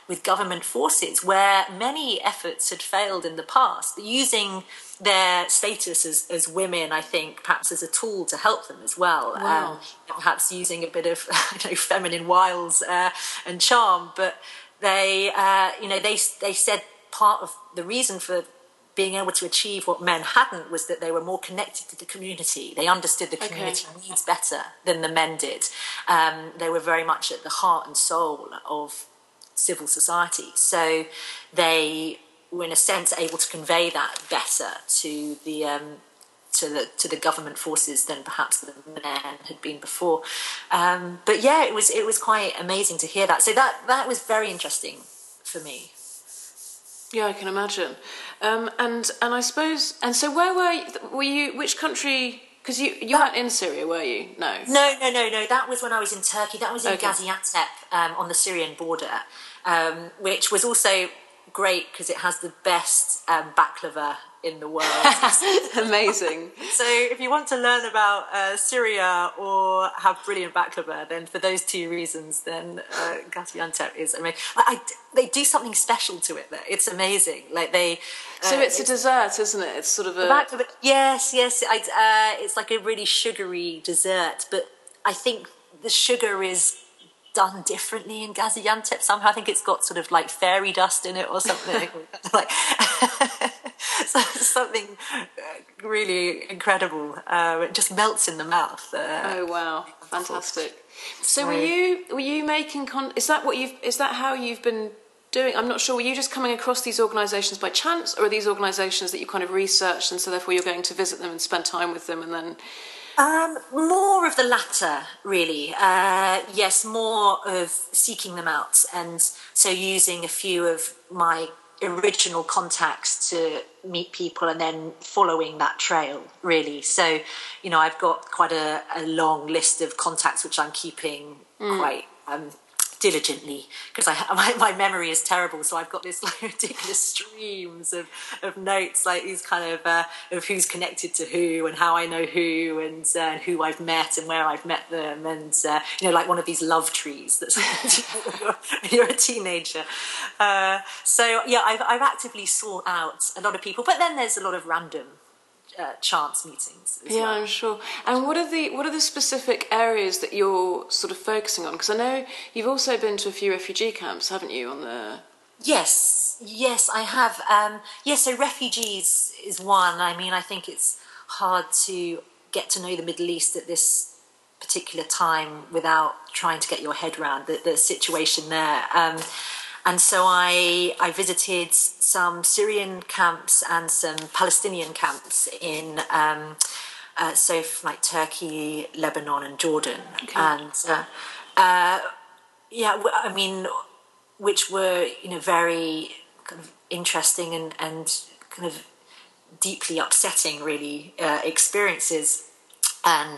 with government forces, where many efforts had failed in the past, but using their status as, as women, I think, perhaps as a tool to help them as well. Wow. Um, perhaps using a bit of you know, feminine wiles uh, and charm. But they, uh, you know, they they said part of the reason for being able to achieve what men hadn't was that they were more connected to the community. They understood the community okay. needs better than the men did. Um, they were very much at the heart and soul of civil society. So they were, in a sense, able to convey that better to the um, to the to the government forces than perhaps the men had been before. Um, but yeah, it was it was quite amazing to hear that. So that that was very interesting for me. Yeah, I can imagine. Um, and and I suppose, and so where were you, were you, which country, because you, you weren't in Syria, were you? No. No, no, no, no. That was when I was in Turkey. That was in Okay. Gaziantep um, on the Syrian border, um, which was also great because it has the best um, baklava in the world. Amazing. So if you want to learn about uh, Syria or have brilliant baklava, then for those two reasons, then uh, Gaziantep is amazing. I, I, they do something special to it there. It's amazing. Like they. Uh, so it's, it's a dessert, isn't it? It's sort of a. Baklava, yes, yes. I, uh, it's like a really sugary dessert, but I think the sugar is done differently in Gaziantep somehow. I think it's got sort of like fairy dust in it or something. like so, something really incredible. Uh, it just melts in the mouth. Uh, oh wow, fantastic. So, so were you were you making con- is that what you've is that how you've been doing? I'm not sure. Were you just coming across these organisations by chance, or are these organisations that you kind of researched and so therefore you're going to visit them and spend time with them and then? Um, more of the latter, really. Uh, yes, more of seeking them out, and so using a few of my original contacts to meet people and then following that trail, really. So, you know, I've got quite a, a long list of contacts which I'm keeping mm. quite um, diligently because I my, my memory is terrible, so I've got this like ridiculous streams of, of notes, like these kind of uh, of who's connected to who and how I know who and uh, who I've met and where I've met them, and uh, you know, like one of these love trees that's when you're, when you're a teenager. Uh, so yeah, I've I've actively sought out a lot of people, but then there's a lot of random Uh, chance meetings as yeah well. I'm sure. And what are the what are the specific areas that you're sort of focusing on? Because I know you've also been to a few refugee camps, haven't you, on the yes yes I have. Um yes so refugees is one. I mean, I think it's hard to get to know the Middle East at this particular time without trying to get your head around the, the situation there. um And so I I visited some Syrian camps and some Palestinian camps in um, uh, so like Turkey, Lebanon, and Jordan, okay. and uh, uh, yeah, I mean, which were you know very kind of interesting and and kind of deeply upsetting, really, uh, experiences. And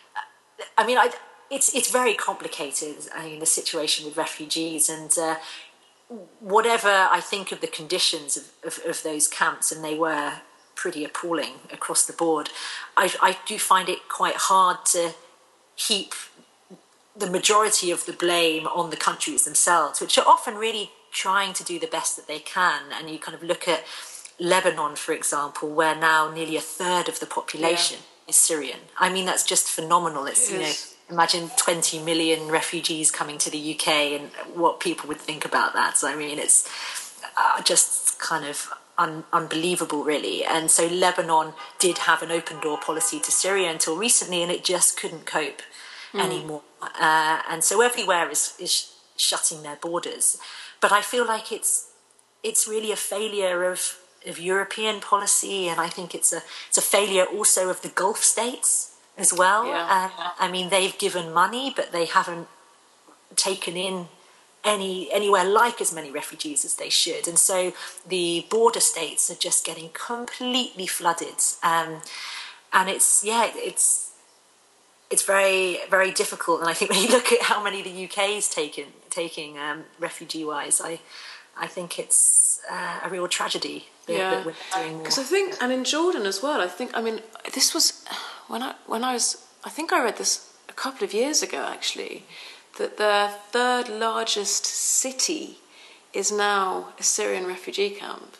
I mean, I it's it's very complicated. I mean, the situation with refugees and. Uh, Whatever I think of the conditions of, of, of those camps, and they were pretty appalling across the board, I, I do find it quite hard to heap the majority of the blame on the countries themselves, which are often really trying to do the best that they can. And you kind of look at Lebanon, for example, where now nearly a third of the population yeah. is Syrian. I mean, that's just phenomenal. It's, it you is. know, imagine twenty million refugees coming to the U K and what people would think about that. So, I mean, it's uh, just kind of un- unbelievable, really. And so Lebanon did have an open door policy to Syria until recently, and it just couldn't cope mm. anymore. Uh, and so everywhere is, is shutting their borders. But I feel like it's it's really a failure of, of European policy, and I think it's a it's a failure also of the Gulf states as well. Yeah. Uh, I mean, they've given money, but they haven't taken in any anywhere like as many refugees as they should. And so the border states are just getting completely flooded. Um, and it's, yeah, it's it's very, very difficult. And I think when you look at how many the U K is taking, taking um, refugee-wise, I, I think it's uh, a real tragedy that, yeah. that we're doing more. Because I think, and in Jordan as well, I think, I mean, this was... When I when I was, I think I read this a couple of years ago actually, that the third largest city is now a Syrian refugee camp.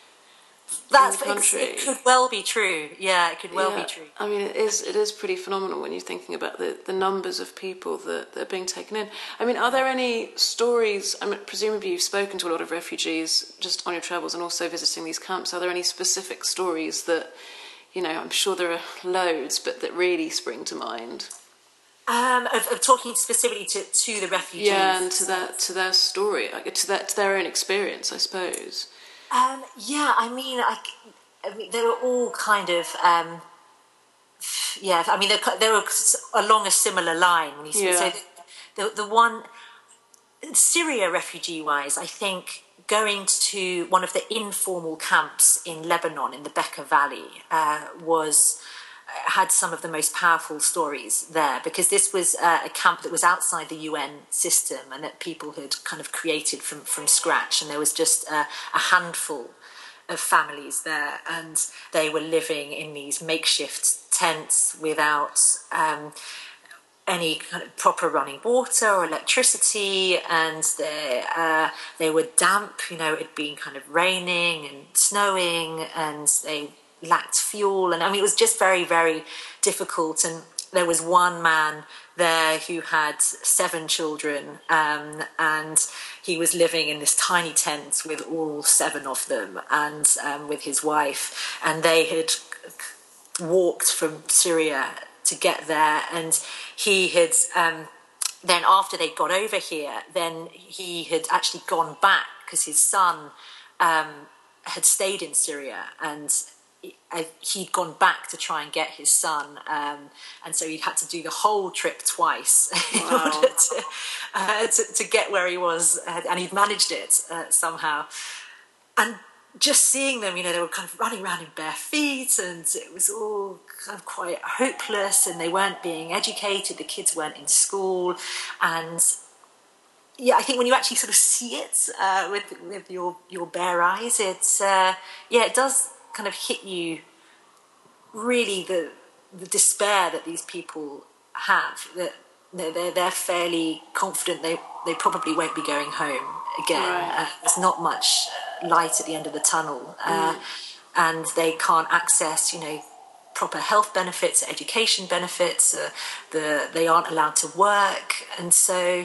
That's in the country. It could well be true. Yeah, it could well yeah, be true. I mean, it is it is pretty phenomenal when you're thinking about the, the numbers of people that, that are being taken in. I mean, are there any stories? I mean, presumably you've spoken to a lot of refugees just on your travels and also visiting these camps. Are there any specific stories that, you know, I'm sure there are loads, but that really spring to mind? Um, of, of talking specifically to, to the refugees. Yeah, and to that to their story, like, to that to their own experience, I suppose. Um, yeah, I mean, I, I mean, they were all kind of, um, yeah. I mean, they they were along a similar line when you see. Yeah. So the, the the one Syria refugee-wise, I think going to one of the informal camps in Lebanon in the Bekaa Valley uh, was. Had some of the most powerful stories there, because this was uh, a camp that was outside the U N system and that people had kind of created from, from scratch, and there was just uh, a handful of families there, and they were living in these makeshift tents without um, any kind of proper running water or electricity, and they, uh, they were damp, you know, it had been kind of raining and snowing, and they lacked fuel, and I mean it was just very, very difficult. And there was one man there who had seven children, um, and he was living in this tiny tent with all seven of them, and um, with his wife, and they had walked from Syria to get there, and he had um, then after they got over here, then he had actually gone back because his son um, had stayed in Syria, and he'd gone back to try and get his son, um, and so he'd had to do the whole trip twice in wow. order to, uh, to to get where he was, uh, and he'd managed it uh, somehow. And just seeing them, you know, they were kind of running around in bare feet, and it was all kind of quite hopeless, and they weren't being educated, the kids weren't in school, and yeah, I think when you actually sort of see it uh, with with your your bare eyes, it's uh, yeah, it does kind of hit you, really, the the despair that these people have, that they're they're fairly confident they they probably won't be going home again. Right. Uh, there's not much light at the end of the tunnel, uh, mm. and they can't access, you know, proper health benefits, education benefits. Uh, the they aren't allowed to work, and so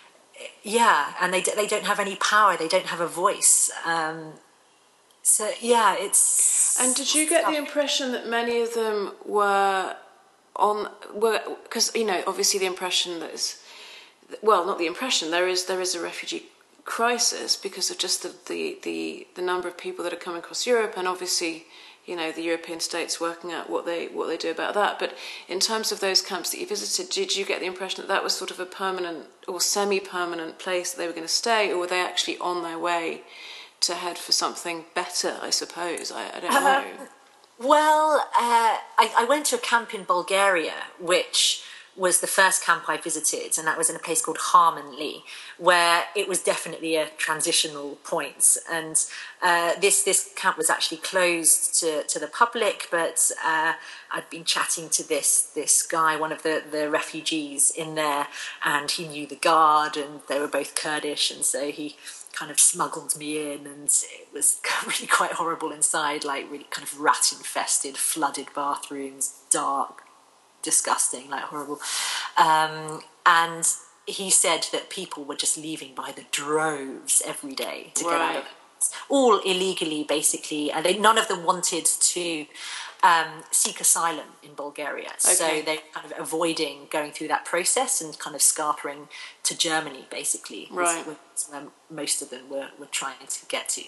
yeah, and they they don't have any power. They don't have a voice. Um, So yeah, it's. And did you get the impression that many of them were on were because you know obviously the impression that is, well, not the impression, there is there is a refugee crisis because of just the the the, the number of people that are coming across Europe, and obviously you know the European states working out what they what they do about that. But in terms of those camps that you visited, did you get the impression that that was sort of a permanent or semi-permanent place that they were going to stay, or were they actually on their way to head for something better, I suppose? I, I don't know. Uh, well, uh, I, I went to a camp in Bulgaria, which was the first camp I visited, and that was in a place called Harmonly, where it was definitely a transitional point. And uh, this this camp was actually closed to, to the public, but uh, I'd been chatting to this this guy, one of the, the refugees in there, and he knew the guard, and they were both Kurdish, and so he kind of smuggled me in, and it was really quite horrible inside, like really kind of rat-infested, flooded bathrooms, dark, disgusting, like horrible. Um, and he said that people were just leaving by the droves every day to right. get out of it. All illegally, basically, and they, none of them wanted to um, seek asylum in Bulgaria. Okay. So they're kind of avoiding going through that process and kind of scarpering to Germany, basically, right. was where most of them were, were trying to get to.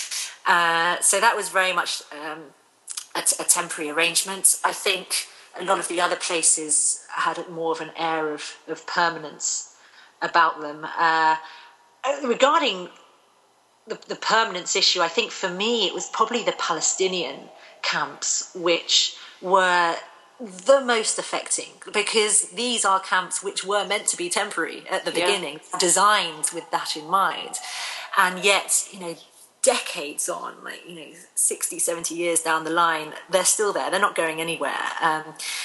Uh, so that was very much um, a, t- a temporary arrangement. I think a lot of the other places had more of an air of, of permanence about them. Uh, regarding the, the permanence issue, I think for me it was probably the Palestinian camps which were the most affecting, because these are camps which were meant to be temporary at the yeah. beginning, designed with that in mind. And yet, you know, decades on, like, you know, sixty, seventy years down the line, they're still there. They're not going anywhere. Um,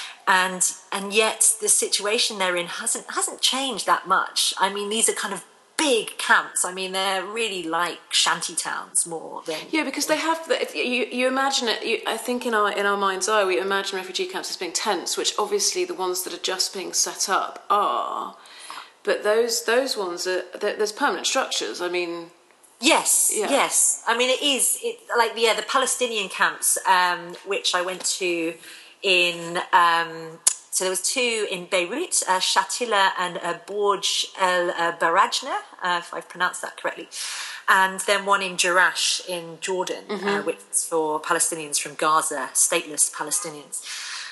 and and yet the situation they're in hasn't hasn't changed that much. I mean, these are kind of big camps. I mean, they're really like shanty towns more than... Yeah, because they have... The, if you, you imagine it... You, I think in our in our mind's eye, we imagine refugee camps as being tents, which obviously the ones that are just being set up are. But those those ones, are there's permanent structures. I mean... Yes, yeah. yes. I mean, it is... It, like, yeah, the Palestinian camps, um, which I went to in... Um, So there was two in Beirut, uh, Shatila and uh, Borj El uh, Barajna, uh, if I've pronounced that correctly, and then one in Jerash in Jordan, mm-hmm. uh, which is for Palestinians from Gaza, stateless Palestinians.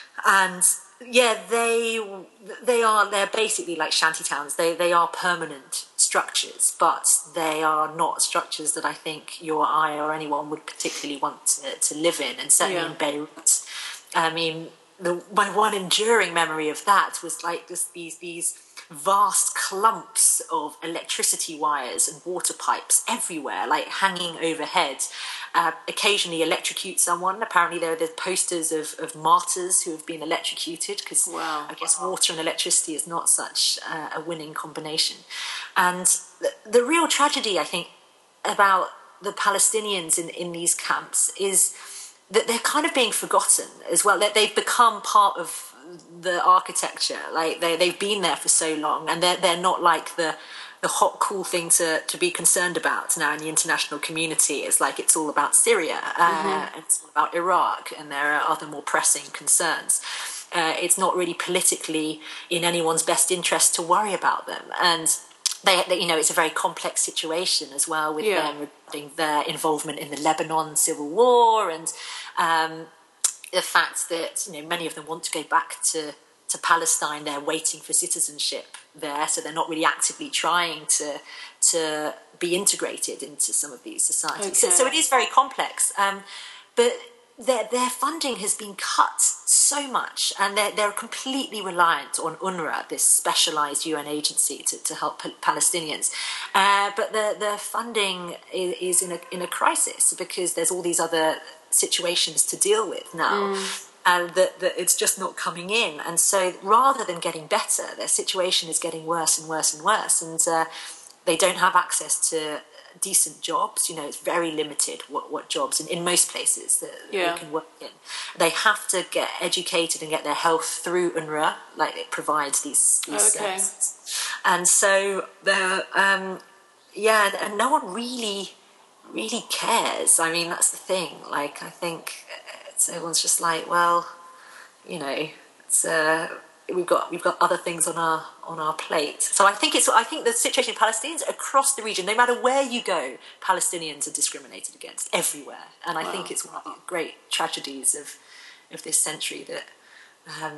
And yeah, they they are they're basically like shanty towns. They they are permanent structures, but they are not structures that I think you or I or anyone would particularly want to, to live in. And certainly yeah. in Beirut, I mean. The, my one enduring memory of that was like this, these these vast clumps of electricity wires and water pipes everywhere, like hanging overhead. Uh, occasionally electrocute someone. Apparently there are the posters of, of martyrs who have been electrocuted because wow. I guess water and electricity is not such uh, a winning combination. And the, the real tragedy, I think, about the Palestinians in, in these camps is... that they're kind of being forgotten as well. That they've become part of the architecture. Like they they've been there for so long, and they're they're not like the the hot cool thing to to be concerned about now in the international community. It's like it's all about Syria, uh, mm-hmm. it's all about Iraq, and there are other more pressing concerns. Uh, it's not really politically in anyone's best interest to worry about them, and. They, they, you know, it's a very complex situation as well with yeah. them regarding their involvement in the Lebanon civil war and um, the fact that you know many of them want to go back to, to Palestine. They're waiting for citizenship there, so they're not really actively trying to to be integrated into some of these societies. Okay. So, so it is very complex, um, but. Their, their funding has been cut so much, and they're, they're completely reliant on UNRWA, this specialised U N agency to, to help pa- Palestinians. Uh, but the, the funding is, is in a in a crisis because there's all these other situations to deal with now, mm. and that, that it's just not coming in. And so rather than getting better, their situation is getting worse and worse and worse, and uh, they don't have access to decent jobs. You know, it's very limited what, what jobs in, in most places that yeah. they can work in. They have to get educated and get their health through UNRWA, like it provides these, these okay. services. And so they're um, yeah, and no one really really cares. I mean, that's the thing. Like, I think it's, everyone's just like, well, you know, it's uh, we've got we've got other things on our on our plate. So I think it's I think the situation of Palestinians across the region, no matter where you go, Palestinians are discriminated against everywhere. And I wow. think it's one of the great tragedies of of this century that um,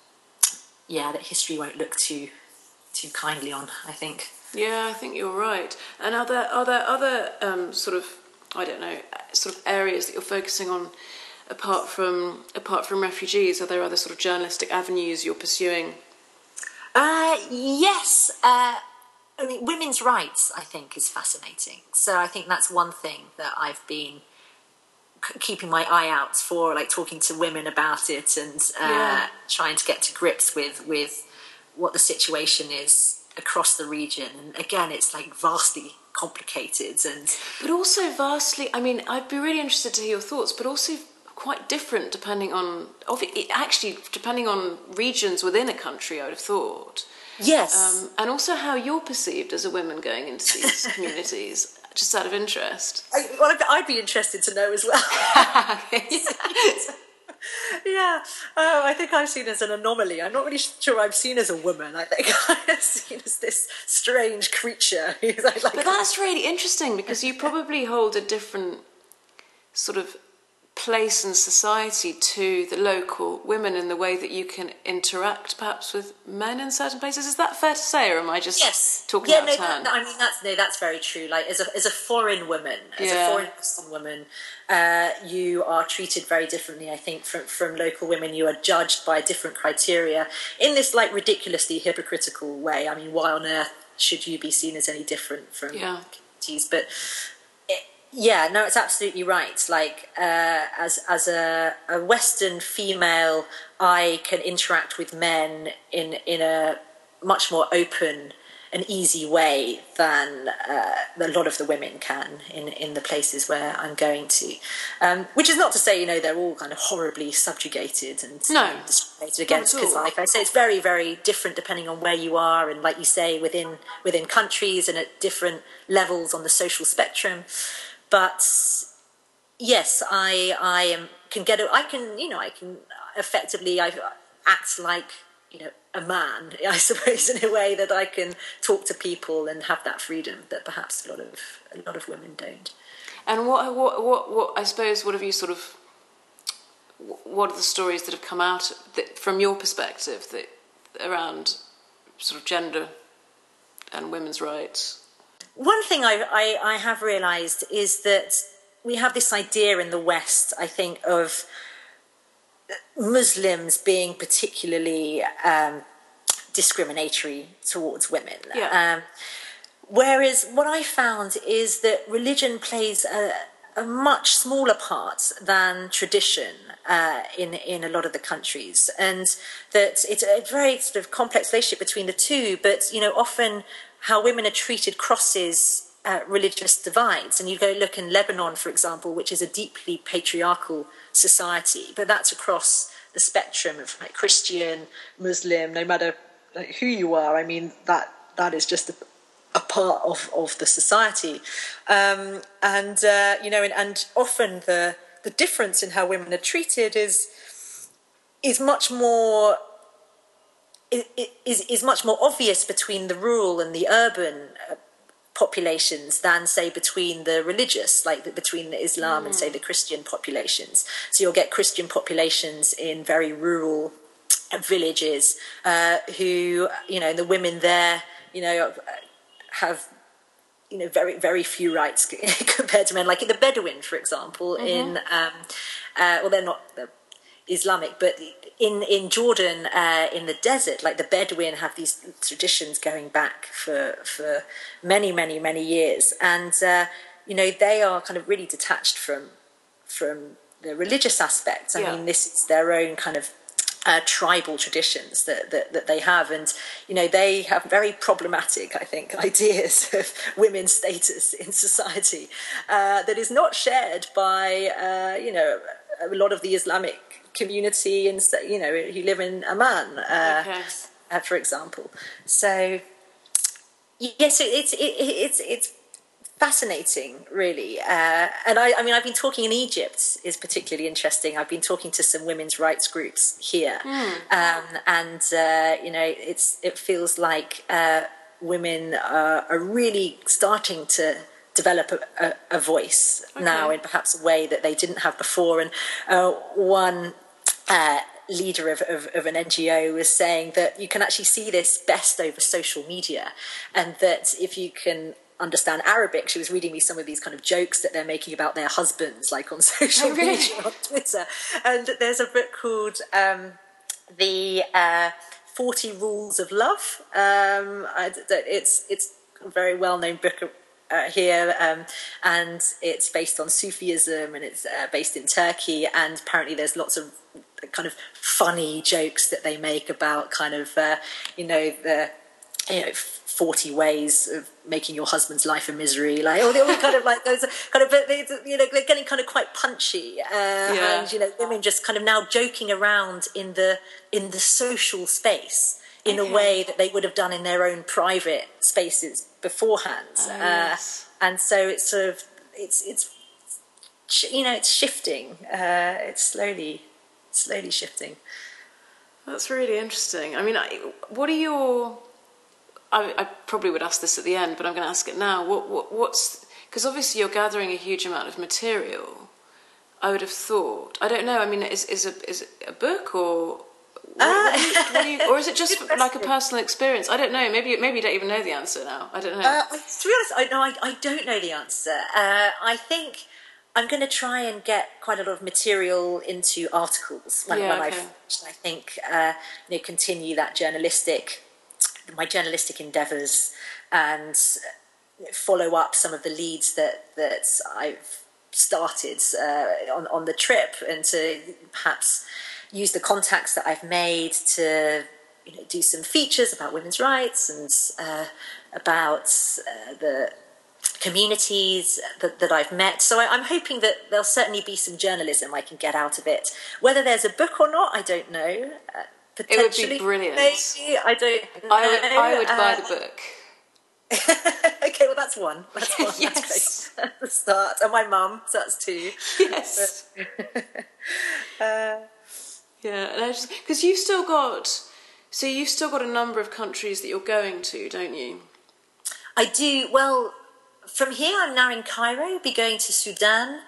yeah, that history won't look too too kindly on, I think. Yeah, I think you're right. And are there are there other um, sort of I don't know sort of areas that you're focusing on? Apart from apart from refugees, are there other sort of journalistic avenues you're pursuing? Uh, yes. Uh, I mean, women's rights, I think, is fascinating. So I think that's one thing that I've been c- keeping my eye out for, like talking to women about it and uh, yeah. trying to get to grips with with what the situation is across the region. And again, it's like vastly complicated and but also vastly. I mean, I'd be really interested to hear your thoughts, but also. Quite different depending on, actually depending on regions within a country, I would have thought. Yes. Um, and also how you're perceived as a woman going into these communities, just out of interest. I, well, I'd be interested to know as well. yeah, uh, I think I'm seen as an anomaly. I'm not really sure I'm seen as a woman. I think I'm seen as this strange creature. Who's like, like, but that's really interesting because you probably hold a different sort of place in society to the local women in the way that you can interact perhaps with men in certain places. Is that fair to say, or am I just yes. talking yeah, out of no, turn? No, I mean that's no, that's very true. Like as a as a foreign woman, as yeah. a foreign Muslim woman, uh, you are treated very differently. I think from from local women, you are judged by different criteria in this like ridiculously hypocritical way. I mean, why on earth should you be seen as any different from yeah. communities? But yeah, no, it's absolutely right. Like uh, as as a, a Western female, I can interact with men in in a much more open an easy way than uh, a lot of the women can in, in the places where I'm going to. Um, which is not to say, you know, they're all kind of horribly subjugated and no, um, discriminated against, because like I say, it's very, very different depending on where you are, and like you say, within within countries and at different levels on the social spectrum. But yes, I I am can get I can you know I can effectively I act like, you know, a man, I suppose, in a way that I can talk to people and have that freedom that perhaps a lot of a lot of women don't. And what what what, what I suppose what have you sort of what are the stories that have come out that, from your perspective, that around sort of gender and women's rights? One thing I I, I have realised is that we have this idea in the West, I think, of Muslims being particularly um, discriminatory towards women. Yeah. Um, whereas what I found is that religion plays a, a much smaller part than tradition uh, in in a lot of the countries, and that it's a very sort of complex relationship between the two. But you know, often how women are treated crosses Uh, religious divides, and you go look in Lebanon, for example, which is a deeply patriarchal society, but that's across the spectrum of like Christian, Muslim, no matter like, who you are. I mean, that that is just a, a part of, of the society, um, and uh, you know, and, and often the the difference in how women are treated is is much more. Is is much more obvious between the rural and the urban uh, populations than, say, between the religious, like the, between the Islam mm. and, say, the Christian populations. So you'll get Christian populations in very rural villages uh, who, you know, the women there, you know, have, you know, very, very few rights compared to men. Like the Bedouin, for example, mm-hmm. in, um, uh, well, they're not they're Islamic, but in, in Jordan, uh, in the desert, like the Bedouin have these traditions going back for for many, many, many years. And, uh, you know, they are kind of really detached from from the religious aspect. I yeah. mean, this is their own kind of uh, tribal traditions that, that, that they have. And, you know, they have very problematic, I think, ideas of women's status in society uh, that is not shared by, uh, you know, a lot of the Islamic community, and you know, who live in Amman, uh, okay. uh, for example. So yes, it, it's it, it's it's fascinating, really. Uh, and I, I mean, I've been talking in Egypt is particularly interesting. I've been talking to some women's rights groups here, mm. um, and uh, you know, it's it feels like uh, women are, are really starting to develop a, a, a voice okay. now in perhaps a way that they didn't have before. And uh, one uh, leader of, of, of an N G O was saying that you can actually see this best over social media, and that if you can understand Arabic, she was reading me some of these kind of jokes that they're making about their husbands, like on social oh, really? media on Twitter. And there's a book called um, the uh, forty Rules of Love. Um, I, it's it's a very well known book Uh, here, um, and it's based on Sufism, and it's uh, based in Turkey, and apparently there's lots of kind of funny jokes that they make about kind of uh, you know the you know forty ways of making your husband's life a misery, like all, all kind of like those kind of they, you know they're getting kind of quite punchy, uh, yeah. and you know women just kind of now joking around in the in the social space in okay. a way that they would have done in their own private spaces beforehand. Oh, uh, yes. And so it's sort of, it's, it's you know, it's shifting. Uh, it's slowly, slowly shifting. That's really interesting. I mean, I, what are your, I, I probably would ask this at the end, but I'm going to ask it now. What, what what's, because obviously you're gathering a huge amount of material, I would have thought. I don't know, I mean, is, is, a, is it a book or... What, what do you, what do you, or is it just like a personal experience? I don't know. Maybe maybe you don't even know the answer now. I don't know. Uh, to be honest, I, no, I, I don't know the answer. Uh, I think I'm going to try and get quite a lot of material into articles when, yeah, when okay. I've finished. I think uh, you know, continue that journalistic, my journalistic endeavours, and follow up some of the leads that that I've started uh, on on the trip, and to perhaps use the contacts that I've made to you know, do some features about women's rights and uh, about uh, the communities that, that I've met. So I, I'm hoping that there'll certainly be some journalism I can get out of it. Whether there's a book or not, I don't know. Uh, It would be brilliant. Maybe, I don't know. I would, I would buy uh, the book. Okay, well that's one. That's one. Yes. That's great. That's the start. And my mum, so that's two. Yes. uh, yeah, because you've still got, so you've still got a number of countries that you're going to, don't you? I do. Well, from here I'm now in Cairo, be going to Sudan,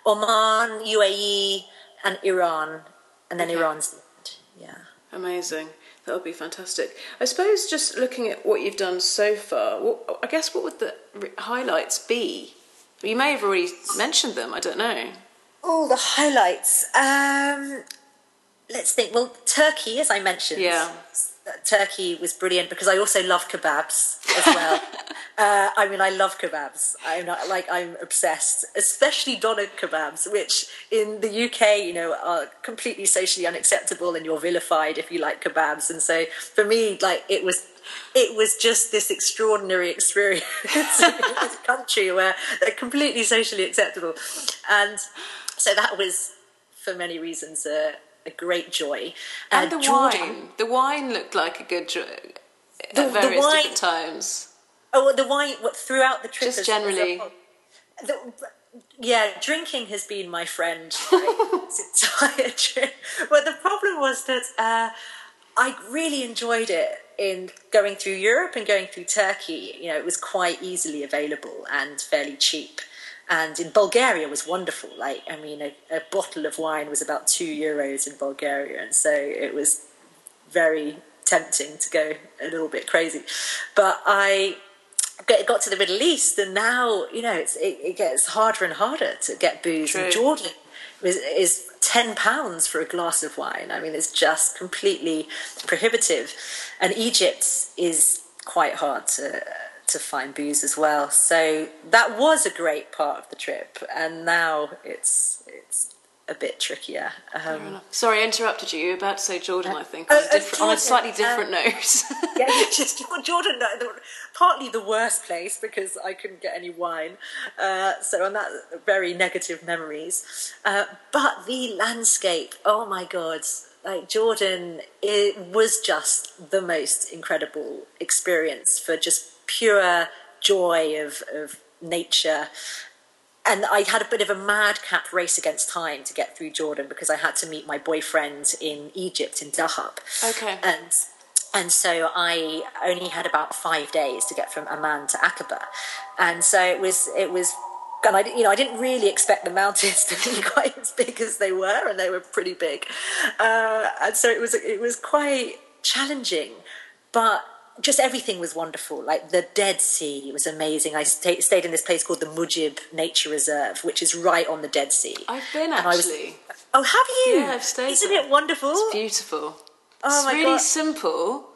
Oman, U A E, and Iran, and then Okay. Iran's. Yeah. Amazing. That would be fantastic. I suppose just looking at what you've done so far, what, I guess what would the r- highlights be? You may have already mentioned them, I don't know. Oh, the highlights. Um, let's think. Well, Turkey, as I mentioned. Yeah. Turkey was brilliant because I also love kebabs as well. uh, I mean, I love kebabs. I'm not, like I'm obsessed, especially doner kebabs, which in the U K, you know, are completely socially unacceptable, and you're vilified if you like kebabs. And so, for me, like it was, it was just this extraordinary experience in this country where they're completely socially acceptable, and so that was, for many reasons, a. a great joy. And the Jordan, wine. The wine looked like a good joy The- at the various wine- different times. Oh, well, the wine what, throughout the trip. Just as- generally. as a- the, yeah, drinking has been my friend like, this entire trip. But the problem was that uh, I really enjoyed it in going through Europe and going through Turkey. You know, it was quite easily available and fairly cheap. And in Bulgaria was wonderful. Like, I mean, a, a bottle of wine was about two euros in Bulgaria, and so it was very tempting to go a little bit crazy. But I got, got to the Middle East, and now you know it's, it, it gets harder and harder to get booze. True. And Jordan is, is ten pounds for a glass of wine. I mean, it's just completely prohibitive. And Egypt is quite hard to. to find booze as well. So that was a great part of the trip, and now it's it's a bit trickier. Um, Sorry, I interrupted you. You were about to say Jordan, I think, uh, on a, uh, different, on a Jordan, slightly different um, note. yeah, just Jordan, no, the, partly the worst place because I couldn't get any wine. Uh, so on that, very negative memories. Uh, but the landscape, oh my God, like Jordan, it was just the most incredible experience for just pure joy of, of nature. And I had a bit of a madcap race against time to get through Jordan because I had to meet my boyfriend in Egypt, in Dahab. Okay. And and so I only had about five days to get from Amman to Aqaba. And so it was it was and I, you know, I didn't really expect the mountains to be quite as big as they were, and they were pretty big. Uh, and so it was it was quite challenging, but just everything was wonderful. Like the Dead Sea was amazing. I stay, stayed in this place called the Mujib Nature Reserve, which is right on the Dead Sea. I've been, And I was- actually. Oh, have you? Yeah, I've stayed Isn't there. it wonderful? It's beautiful. Oh it's my really God. simple,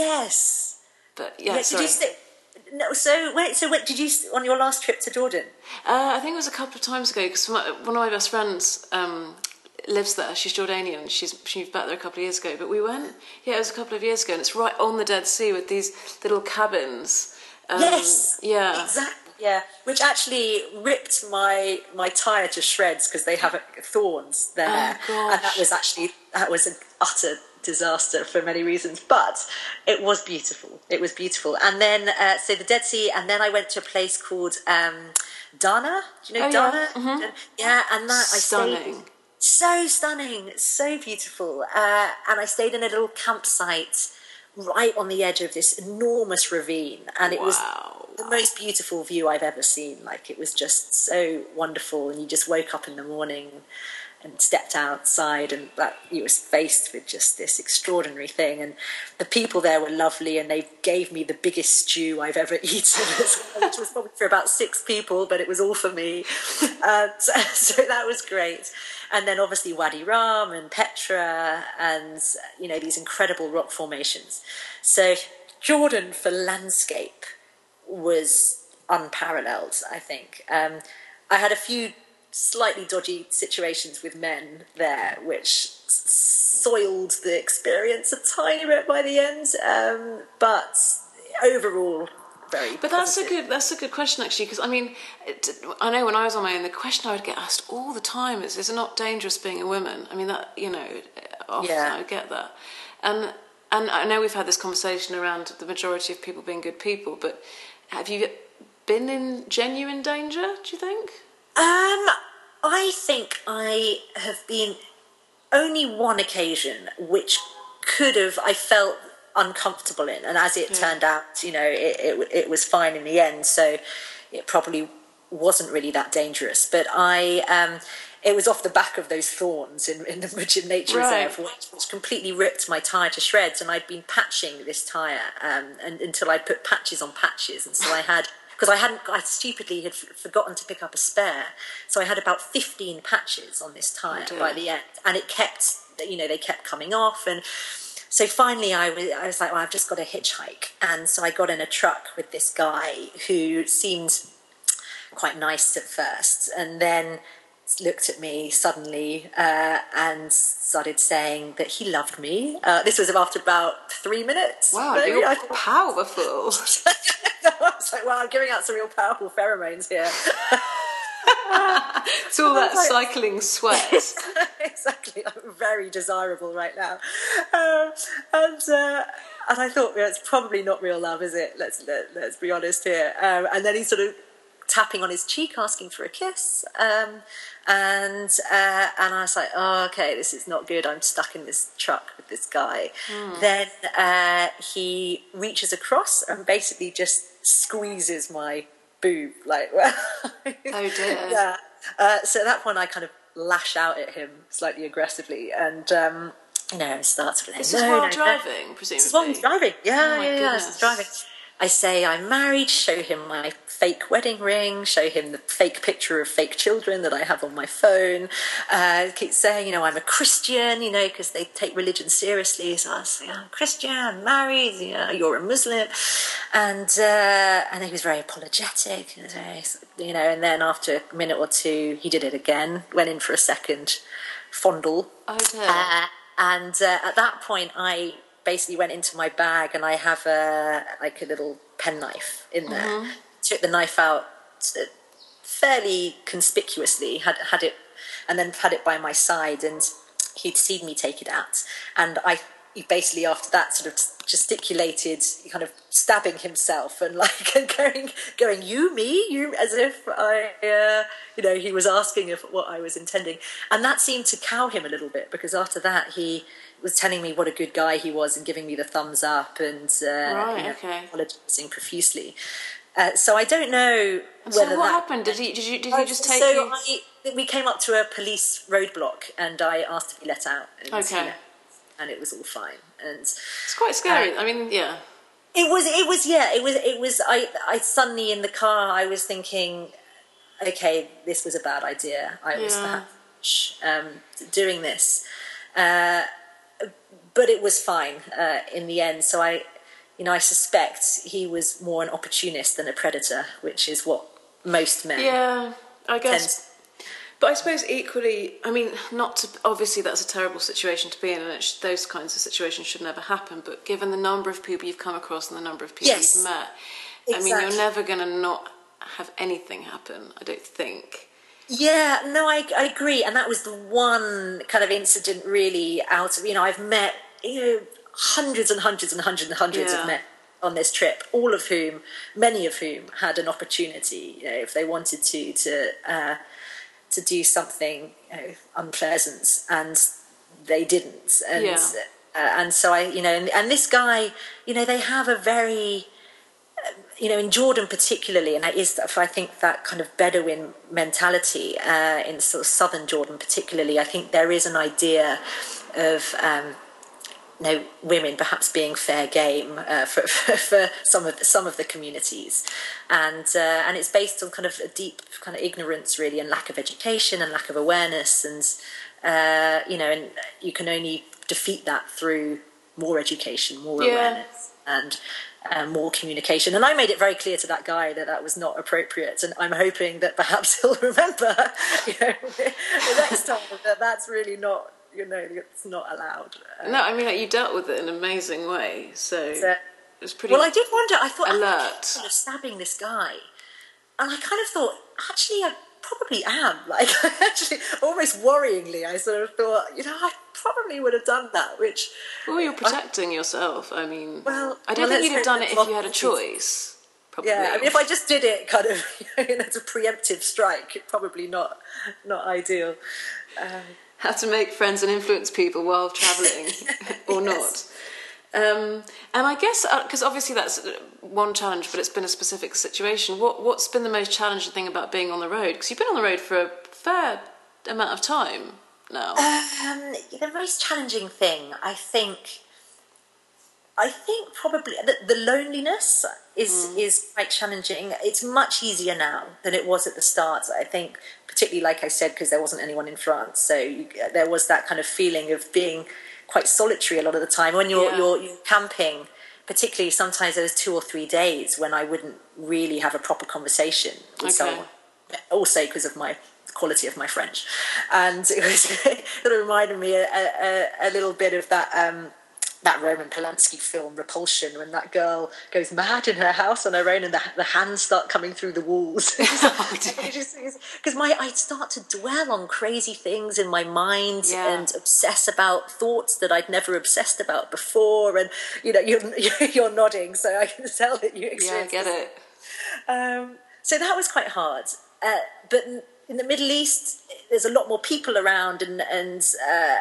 Yes. but yeah, Yeah, sorry. did you stay? No. So wait. So wait. Did you on your last trip to Jordan? Uh, I think it was a couple of times ago because one of my best friends um, lives there. She's Jordanian. She's she moved back there a couple of years ago. But we went, yeah, it was a couple of years ago, and it's right on the Dead Sea with these little cabins. Um, Yes. Yeah. Exactly. Yeah. Which actually ripped my my tire to shreds because they have thorns there, Oh, gosh. and that was actually that was an utter disaster for many reasons. But it was beautiful. It was beautiful. And then uh, so the Dead Sea, and then I went to a place called um, Dana. Do you know Oh, yeah. Dana? Mhm. Yeah. And that I stayed. Stunning. So stunning, so beautiful. Uh, and I stayed in a little campsite right on the edge of this enormous ravine. And it was Wow. the most beautiful view I've ever seen. Like, it was just so wonderful. And you just woke up in the morning and stepped outside, and that you was faced with just this extraordinary thing. And the people there were lovely, and they gave me the biggest stew I've ever eaten, as well, which was probably for about six people, but it was all for me. Uh, so, so that was great. And then obviously Wadi Rum and Petra, and you know, these incredible rock formations. So Jordan for landscape was unparalleled, I think. Um, I had a few slightly dodgy situations with men there, which soiled the experience a tiny bit by the end, um, but overall very But that's positive. a good that's a good question, actually, because I mean, it, I know when I was on my own, the question I would get asked all the time is, is it not dangerous being a woman? I mean, that, you know, often Yeah. I would get that. And, and I know we've had this conversation around the majority of people being good people, but have you been in genuine danger, do you think? Um, I think I have been only one occasion which could have, I felt uncomfortable in, and as it Yeah. turned out, you know, it, it it was fine in the end, so it probably wasn't really that dangerous. But I, um, it was off the back of those thorns in, in the Murchison Nature Right. Reserve, which, which completely ripped my tyre to shreds, and I'd been patching this tyre, um, and until I'd put patches on patches, and so I had. Because I hadn't, I stupidly had forgotten to pick up a spare, so I had about fifteen patches on this tyre Oh, by dear. the end, and it kept, you know, they kept coming off, and so finally I was, I was like, well, I've just got to hitchhike, and so I got in a truck with this guy who seemed quite nice at first, and then looked at me suddenly uh, and started saying that he loved me. Uh, this was after about three minutes. Wow, maybe. you're I- powerful. I was like, wow, I'm giving out some real powerful pheromones here. It's all that cycling sweat. Exactly, I'm very desirable right now. Um, and uh, and I thought, yeah, it's probably not real love, is it? Let's let, let's be honest here. Um, and then he sort of tapping on his cheek, asking for a kiss. Um, and uh, and I was like, oh, okay, this is not good. I'm stuck in this truck with this guy. Mm. Then uh, he reaches across and basically just squeezes my boob, like. Oh dear. Yeah. Uh, so at that point, I kind of lash out at him slightly aggressively, and um, you know, starts with This no, is while no, no. driving, presumably. This is while I'm driving. Yeah, Oh, my yeah, yeah. This goodness. is driving. I say I'm married, show him my fake wedding ring, show him the fake picture of fake children that I have on my phone. Uh, keep saying, you know, I'm a Christian, you know, because they take religion seriously. So I was saying, I'm Christian, I'm married, you know, you're a Muslim. And uh, and he was very apologetic, he was very, you know, and then after a minute or two, he did it again, went in for a second fondle. Oh dear. Uh, and uh, at that point, I basically went into my bag and I have a like a little penknife in there. Mm-hmm. Took the knife out fairly conspicuously, had had it, and then had it by my side, and he'd seen me take it out, and I he basically after that sort of gesticulated, kind of stabbing himself and like and going going you me you as if I uh, you know he was asking if what I was intending, and that seemed to cow him a little bit, because after that he was telling me what a good guy he was and giving me the thumbs up and uh, right, you know, okay. apologising profusely. Uh, so I don't know and whether so what that, happened? Did he did you did he just take so you? I, we came up to a police roadblock and I asked to be let out. And Okay. he let- and it was all fine. And It's quite scary. uh, I mean, yeah. it was, it was, yeah, it was, it was. I, I suddenly in the car, I was thinking, okay, this was a bad idea. I was Yeah. perhaps um, doing this, uh, but it was fine uh, in the end. So I, you know, I suspect he was more an opportunist than a predator, which is what most men. Yeah, I guess. Tend- But I suppose equally, I mean, not to, obviously that's a terrible situation to be in, and it sh- those kinds of situations should never happen. But given the number of people you've come across and the number of people Yes, you've met, I mean, exactly. you're never going to not have anything happen, I don't think. Yeah, no, I, I agree, and that was the one kind of incident really out of, you know, I've met, you know, hundreds and hundreds and hundreds and hundreds Yeah. of men on this trip, all of whom, many of whom had an opportunity, you know, if they wanted to, to, uh, to do something, you know, unpleasant, and they didn't, and Yeah. uh, and so I, you know, and, and this guy, you know, they have a very, you know, in Jordan particularly, and that is, I think, that kind of Bedouin mentality uh, in sort of southern Jordan particularly. I think there is an idea of, um, you know, women perhaps being fair game uh, for, for for some of the, some of the communities, and uh, and it's based on kind of a deep kind of ignorance really, and lack of education and lack of awareness, and uh, you know, and you can only defeat that through more education, more Yeah. awareness, and uh, more communication. And I made it very clear to that guy that that was not appropriate, and I'm hoping that perhaps he'll remember, you know, the next time that that's really not you know, it's not allowed. Um, No, I mean, like, you dealt with it in an amazing way, so, so, it was pretty well, I did wonder, I thought, alert. I'm stabbing this guy. And I kind of thought, actually, I probably am. Like, actually, almost worryingly, I sort of thought, you know, I probably would have done that, which... Well, you're protecting I, yourself. I mean, well, I don't well, think you'd have done it if you had a choice. Probably. Yeah, I mean, if I just did it kind of, you know, as a preemptive strike, probably not, not ideal. Um, How to make friends and influence people while travelling, or yes. not. Um, and I guess, because uh, obviously that's one challenge, but it's been a specific situation. What, what's been the most challenging thing about being on the road? Because you've been on the road for a fair amount of time now. Um, the most challenging thing, I think, I think probably the, the loneliness is mm. is quite challenging. It's much easier now than it was at the start. I think, particularly like I said, because there wasn't anyone in France, so you, there was that kind of feeling of being quite solitary a lot of the time when you're, yeah. you're you're camping. Particularly, sometimes there was two or three days when I wouldn't really have a proper conversation with okay. someone. Also, because of my quality of my French, and it was it sort of reminded me a, a, a little bit of that. Um, that Roman Polanski film Repulsion, when that girl goes mad in her house on her own and the, the hands start coming through the walls. Because my I'd start to dwell on crazy things in my mind yeah. and obsess about thoughts that I'd never obsessed about before. And you know, you're you're nodding, so I can tell that you experienced. Yeah, I get it. Um, so that was quite hard. Uh, but in the Middle East, there's a lot more people around, and and. Uh,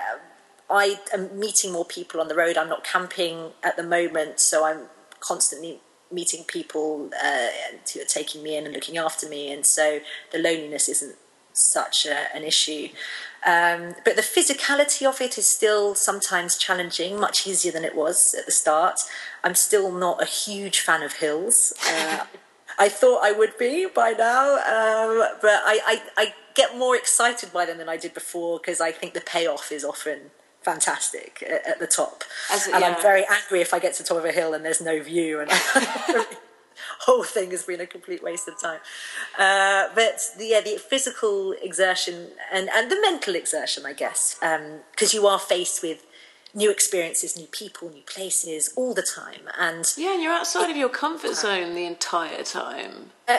I am meeting more people on the road. I'm not camping at the moment, so I'm constantly meeting people uh, who are taking me in and looking after me, and so the loneliness isn't such a, an issue. Um, but the physicality of it is still sometimes challenging, much easier than it was at the start. I'm still not a huge fan of hills. Uh, I thought I would be by now, um, but I, I, I get more excited by them than I did before, because I think the payoff is often fantastic at, at the top. As, and yeah. I'm very angry if I get to the top of a hill and there's no view, and the whole thing has been a complete waste of time. Uh, but the, yeah, the physical exertion and, and the mental exertion, I guess, because um, you are faced with new experiences, new people, new places all the time. And yeah, and you're outside it, of your comfort zone the entire time. Uh,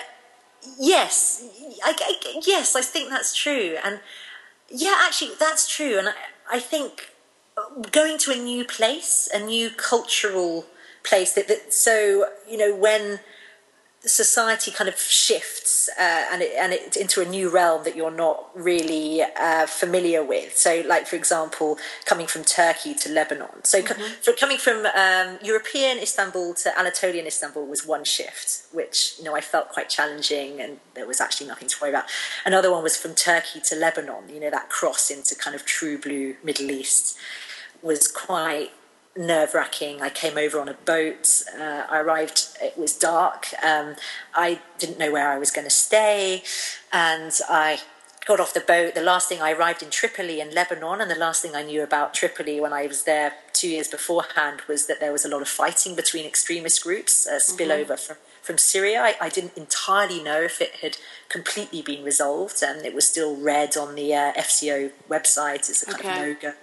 yes, I, I, yes, I think that's true. And yeah, actually, that's true. And I, I think going to a new place, a new cultural place, that, that so, you know, when society kind of shifts uh, and it, and it's into a new realm that you're not really uh, familiar with. So, like, for example, coming from Turkey to Lebanon. So, mm-hmm. co- coming from um, European Istanbul to Anatolian Istanbul was one shift, which, you know, I felt quite challenging, and there was actually nothing to worry about. Another one was from Turkey to Lebanon. You know, that cross into kind of true blue Middle East was quite nerve-wracking. I came over on a boat. Uh, I arrived, it was dark. Um, I didn't know where I was going to stay, and I got off the boat. The last thing, I arrived in Tripoli in Lebanon, and the last thing I knew about Tripoli when I was there two years beforehand was that there was a lot of fighting between extremist groups, uh, spillover mm-hmm. from, from Syria. I, I didn't entirely know if it had completely been resolved, and it was still red on the uh, F C O website as a kind okay. of no-go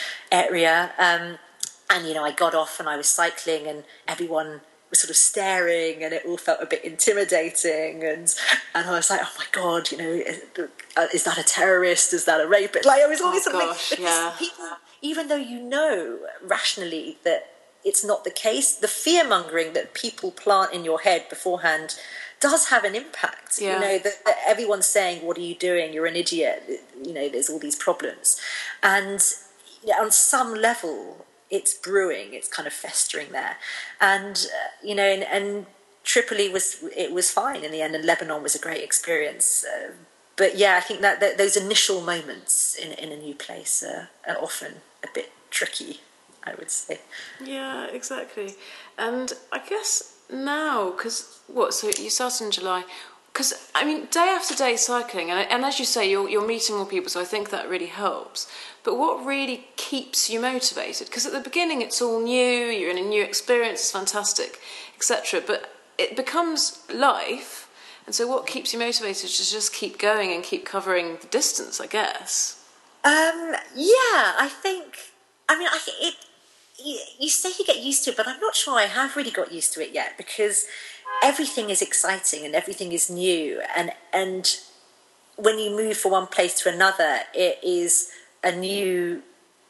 area. Um, And, you know, I got off and I was cycling and everyone was sort of staring and it all felt a bit intimidating. And and I was like, oh, my God, you know, is, is that a terrorist? Is that a rapist? Like, I was always oh, sort of gosh, like, yeah. people, even though you know rationally that it's not the case, the fear-mongering that people plant in your head beforehand does have an impact. Yeah. You know, that, that everyone's saying, what are you doing? You're an idiot. You know, there's all these problems. And you know, on some level, it's brewing, it's kind of festering there. And, uh, you know, and, and Tripoli was, it was fine in the end, and Lebanon was a great experience. Uh, but yeah, I think that, that those initial moments in, in a new place are, are often a bit tricky, I would say. Yeah, exactly. And I guess now, because, what, so you started in July, because, I mean, day after day cycling, and, and as you say, you're, you're meeting more people, so I think that really helps. But what really keeps you motivated? Because at the beginning it's all new, you're in a new experience, it's fantastic, et cetera. But it becomes life, and so what keeps you motivated is to just keep going and keep covering the distance, I guess. Um, yeah, I think. I mean, I think it. You, you say you get used to it, but I'm not sure I have really got used to it yet, because everything is exciting and everything is new, and and when you move from one place to another, it is a new.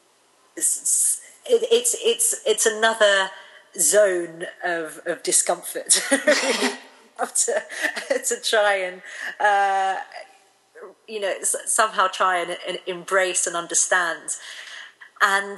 It's it's it's, it's another zone of of discomfort. Really have to to try and. Uh, you know, somehow try and, and embrace and understand. And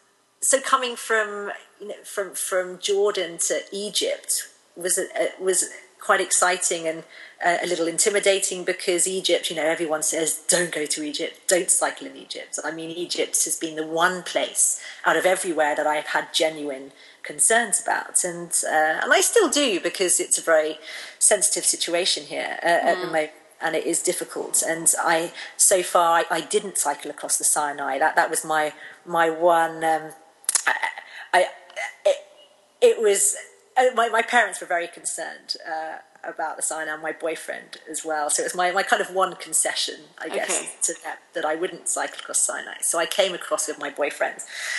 so coming from, you know, from, from Jordan to Egypt was, a, was quite exciting and a little intimidating, because Egypt, you know, everyone says, don't go to Egypt, don't cycle in Egypt. I mean, Egypt has been the one place out of everywhere that I've had genuine concerns about. And, uh, and I still do, because it's a very sensitive situation here uh, mm. at the moment. And it is difficult. And I, so far, I, I didn't cycle across the Sinai. That that was my my one. Um, I, I it, it was. Uh, my my parents were very concerned uh, about the Sinai, and my boyfriend as well. So it was my, my kind of one concession, I guess, okay. to them, that I wouldn't cycle across Sinai. So I came across with my boyfriend,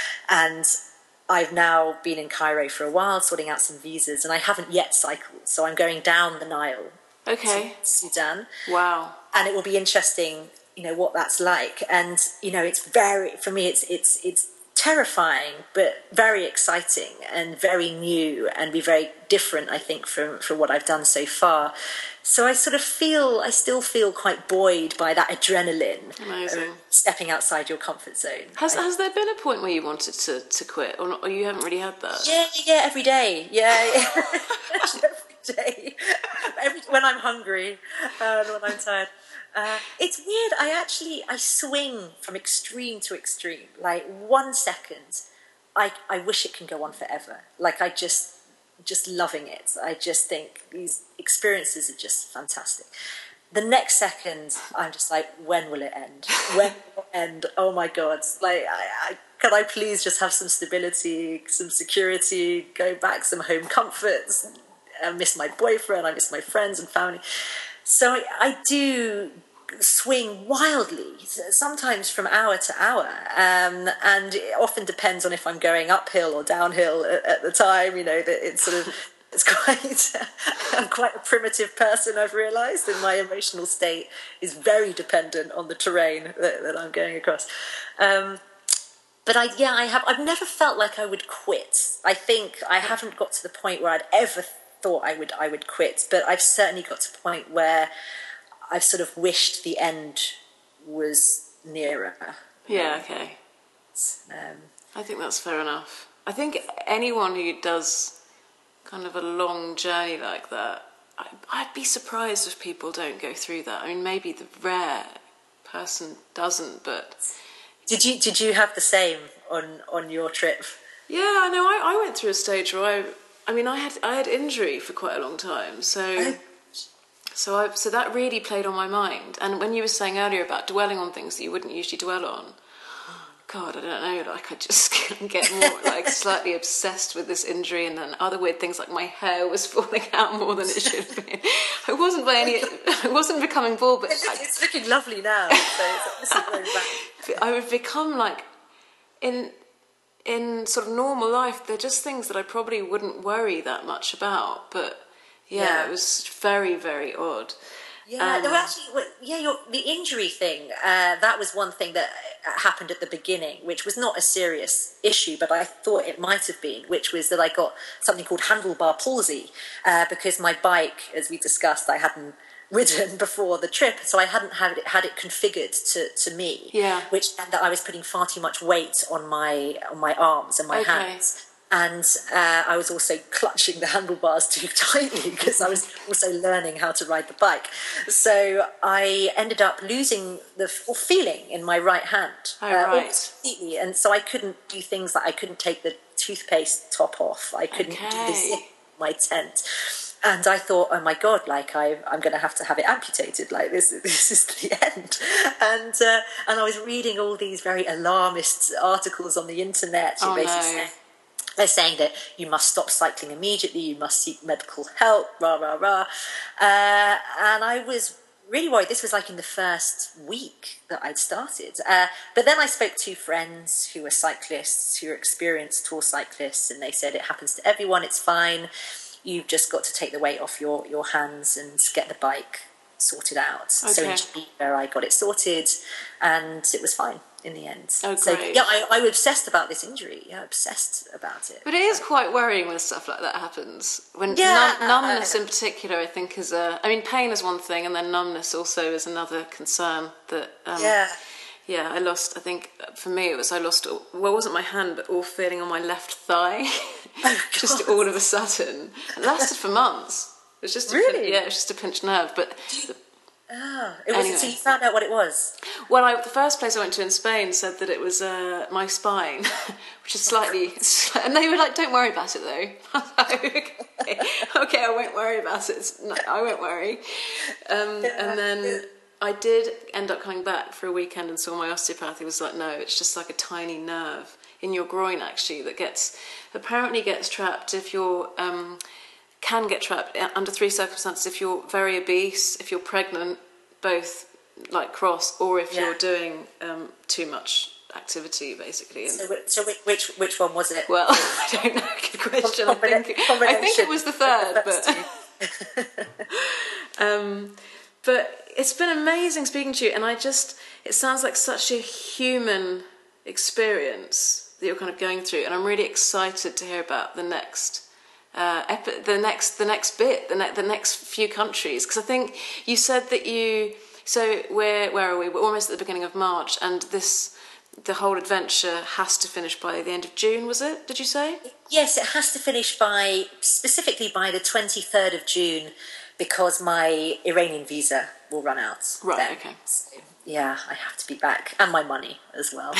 and I've now been in Cairo for a while, sorting out some visas, and I haven't yet cycled. So I'm going down the Nile. Okay. To Sudan. Wow. And it will be interesting, you know, what that's like. And, you know, it's very, for me, it's it's it's terrifying, but very exciting and very new, and be very different, I think, from, from what I've done so far. So I sort of feel, I still feel quite buoyed by that adrenaline. Amazing. Of stepping outside your comfort zone. Has I, has there been a point where you wanted to, to quit, or, not, or you haven't really had that? Yeah, yeah, every day. Yeah, yeah. every day. Every, when I'm hungry and when I'm tired. Uh, it's weird. I actually, I swing from extreme to extreme. Like one second, I, I wish it can go on forever. Like I just, just loving it. I just think these experiences are just fantastic. The next second, I'm just like, when will it end? When will it end? Oh my God. Like, I, I, can I please just have some stability, some security, go back, some home comforts? I miss my boyfriend, I miss my friends and family. So I, I do swing wildly, sometimes from hour to hour. Um, and it often depends on if I'm going uphill or downhill at, at the time. You know, that it's sort of, it's quite, I'm quite a primitive person, I've realised, and my emotional state is very dependent on the terrain that, that I'm going across. Um, But I, yeah, I have, I've never felt like I would quit. I think I haven't got to the point where I'd ever thought I would I would quit, but I've certainly got to the point where I've sort of wished the end was nearer. Yeah, okay. Um, I think that's fair enough. I think anyone who does kind of a long journey like that, I, I'd be surprised if people don't go through that. I mean, maybe the rare person doesn't, but... Did you did you have the same on, on your trip? Yeah, no, I, I went through a stage where I... I mean, I had I had injury for quite a long time, so oh. so I so that really played on my mind. And when you were saying earlier about dwelling on things that you wouldn't usually dwell on, God, I don't know, like I just get more like slightly obsessed with this injury, and then other weird things like my hair was falling out more than it should have been. I wasn't by any, I wasn't becoming bald, but it's, I, it's looking lovely now. So it's going back. I would become like in. in sort of normal life, they're just things that I probably wouldn't worry that much about. But yeah, yeah. It was very, very odd. Yeah, um, no, actually, well, yeah, your, the injury thing, uh, that was one thing that happened at the beginning, which was not a serious issue, but I thought it might have been, which was that I got something called handlebar palsy, uh, because my bike, as we discussed, I hadn't ridden before the trip, so I hadn't had it, had it configured to, to me, yeah. which meant that I was putting far too much weight on my on my arms and my okay. hands, and uh, I was also clutching the handlebars too tightly because I was also learning how to ride the bike. So I ended up losing the or feeling in my right hand, oh, uh, right. completely, and so I couldn't do things like I couldn't take the toothpaste top off, I couldn't okay. do the zip in my tent. And I thought, oh my God, like I, I'm going to have to have it amputated. Like this, this is the end. And uh, and I was reading all these very alarmist articles on the internet. Oh, basically no. saying, they're saying that you must stop cycling immediately. You must seek medical help. Rah rah rah. Uh, and I was really worried. This was like in the first week that I'd started. Uh, but then I spoke to friends who were cyclists, who were experienced tour cyclists, and they said it happens to everyone, it's fine. You've just got to take the weight off your, your hands and get the bike sorted out. Okay. So in Geneva I got it sorted and it was fine in the end. Oh, so great. yeah, I, I was obsessed about this injury. Yeah, obsessed about it. But it is quite worrying when stuff like that happens. When yeah, numb, numbness in particular, I think is a. I mean, pain is one thing, and then numbness also is another concern. That um, yeah, yeah, I lost. I think for me it was I lost. All, well, it wasn't my hand, but all feeling on my left thigh, oh, just all of a sudden. It lasted for months. It was just a really, pin, yeah, it was just a pinched nerve, but. The, Oh, it was anyway. So you found out what it was? Well, I, the first place I went to in Spain said that it was uh, my spine, which is slightly... And they were like, don't worry about it, though. I was like, okay, okay, I won't worry about it. It's, no, I won't worry. Um, yeah. And then I did end up coming back for a weekend and saw my osteopath. He was like, no, it's just like a tiny nerve in your groin, actually, that gets... apparently gets trapped if you're... Um, can get trapped under three circumstances: if you're very obese, if you're pregnant, both like cross, or if yeah. you're doing um, too much activity, basically. So, so which which one was it? Well, I don't know. Good question. I think I think it was the third, but um, but it's been amazing speaking to you, and I just it sounds like such a human experience that you're kind of going through, and I'm really excited to hear about the next. Uh, epi- the next, the next bit, the, ne- the next few countries, because I think you said that you. So we're where are we? We're almost at the beginning of March, and this, the whole adventure has to finish by the end of June. Was it? Did you say? Yes, it has to finish by specifically by the twenty-third of June, because my Iranian visa will run out. Right. Then. Okay. So, yeah, I have to be back, and my money as well.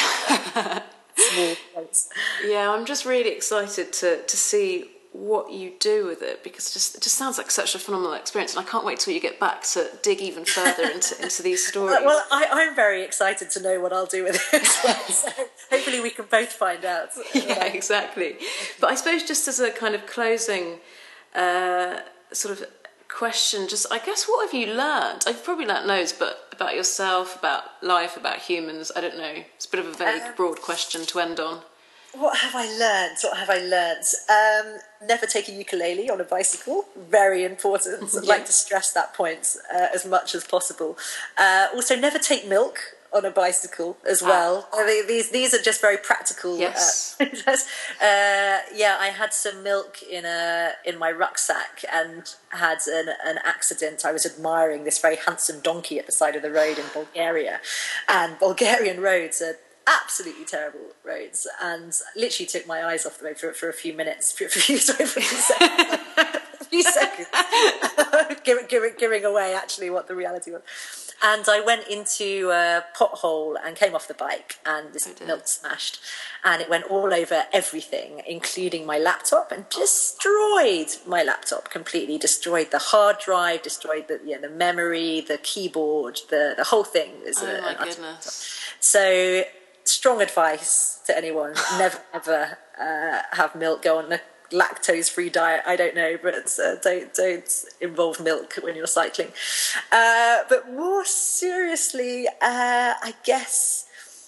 Small place. Yeah, I'm just really excited to to see what you do with it, because it just it just sounds like such a phenomenal experience, and I can't wait till you get back to dig even further into into these stories. Well, I, I'm very excited to know what I'll do with it as well, so hopefully we can both find out. Yeah, exactly. But I suppose just as a kind of closing uh, sort of question, just I guess what have you learned? I've probably learnt loads, but about yourself, about life, about humans, I don't know. It's a bit of a vague, um, broad question to end on. What have I learned? What have I learned? Um, never take a ukulele on a bicycle. Very important. I'd like to stress that point uh, as much as possible. Uh, also, never take milk on a bicycle as well. Ah. I mean, these these are just very practical. Yes. Uh, uh, yeah, I had some milk in a in my rucksack and had an, an accident. I was admiring this very handsome donkey at the side of the road in Bulgaria, and Bulgarian roads are absolutely terrible roads, and literally took my eyes off the road for, for a few minutes, for a few, sorry, for a few seconds, a few seconds. giving, giving, giving away actually what the reality was. And I went into a pothole and came off the bike, and this oh, milk smashed, and it went all over everything, including my laptop, and destroyed my laptop completely. Destroyed the hard drive, destroyed the yeah, the memory, the keyboard, the the whole thing. Was oh a, my goodness! So. Strong advice to anyone: never ever uh, have milk. Go on a lactose-free diet. I don't know, but uh, don't don't involve milk when you're cycling. Uh, but more seriously, uh, I guess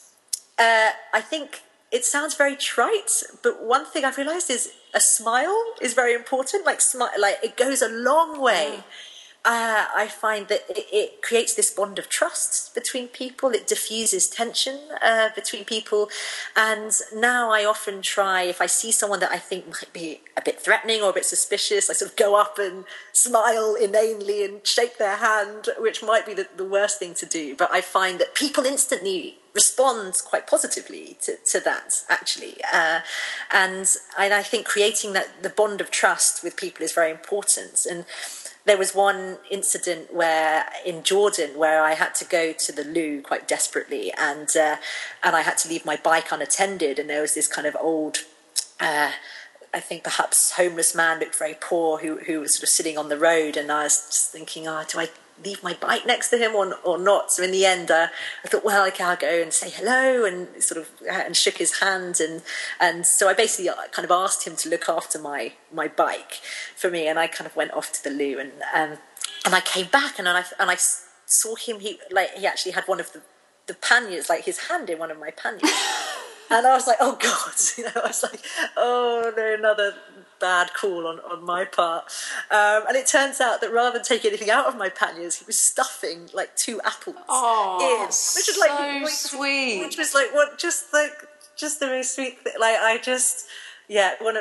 uh, I think it sounds very trite, but one thing I've realised is a smile is very important. Like smi- like it goes a long way. Yeah. Uh, I find that it, it creates this bond of trust between people. It diffuses tension uh, between people. And now I often try, if I see someone that I think might be a bit threatening or a bit suspicious, I sort of go up and smile inanely and shake their hand, which might be the, the worst thing to do. But I find that people instantly respond quite positively to, to that, actually. Uh, and, and I think creating that the bond of trust with people is very important. And there was one incident where in Jordan where I had to go to the loo quite desperately, and uh, and I had to leave my bike unattended, and there was this kind of old, uh, I think perhaps homeless man, looked very poor, who who was sort of sitting on the road, and I was just thinking, oh, do I leave my bike next to him or, or not? So in the end, uh, I thought, well, okay, I'll go and say hello, and sort of and shook his hand, and and so I basically kind of asked him to look after my my bike for me, and I kind of went off to the loo, and um, and I came back, and I and I saw him, he like he actually had one of the, the panniers, like his hand in one of my panniers. And I was like, oh God, you know, I was like, oh no, another bad call on, on my part. Um, and it turns out that rather than taking anything out of my panniers, he was stuffing like two apples oh, in, which was like, so like, sweet. Which was like, what, just like, just the most sweet thing. Like, I just, yeah, one of,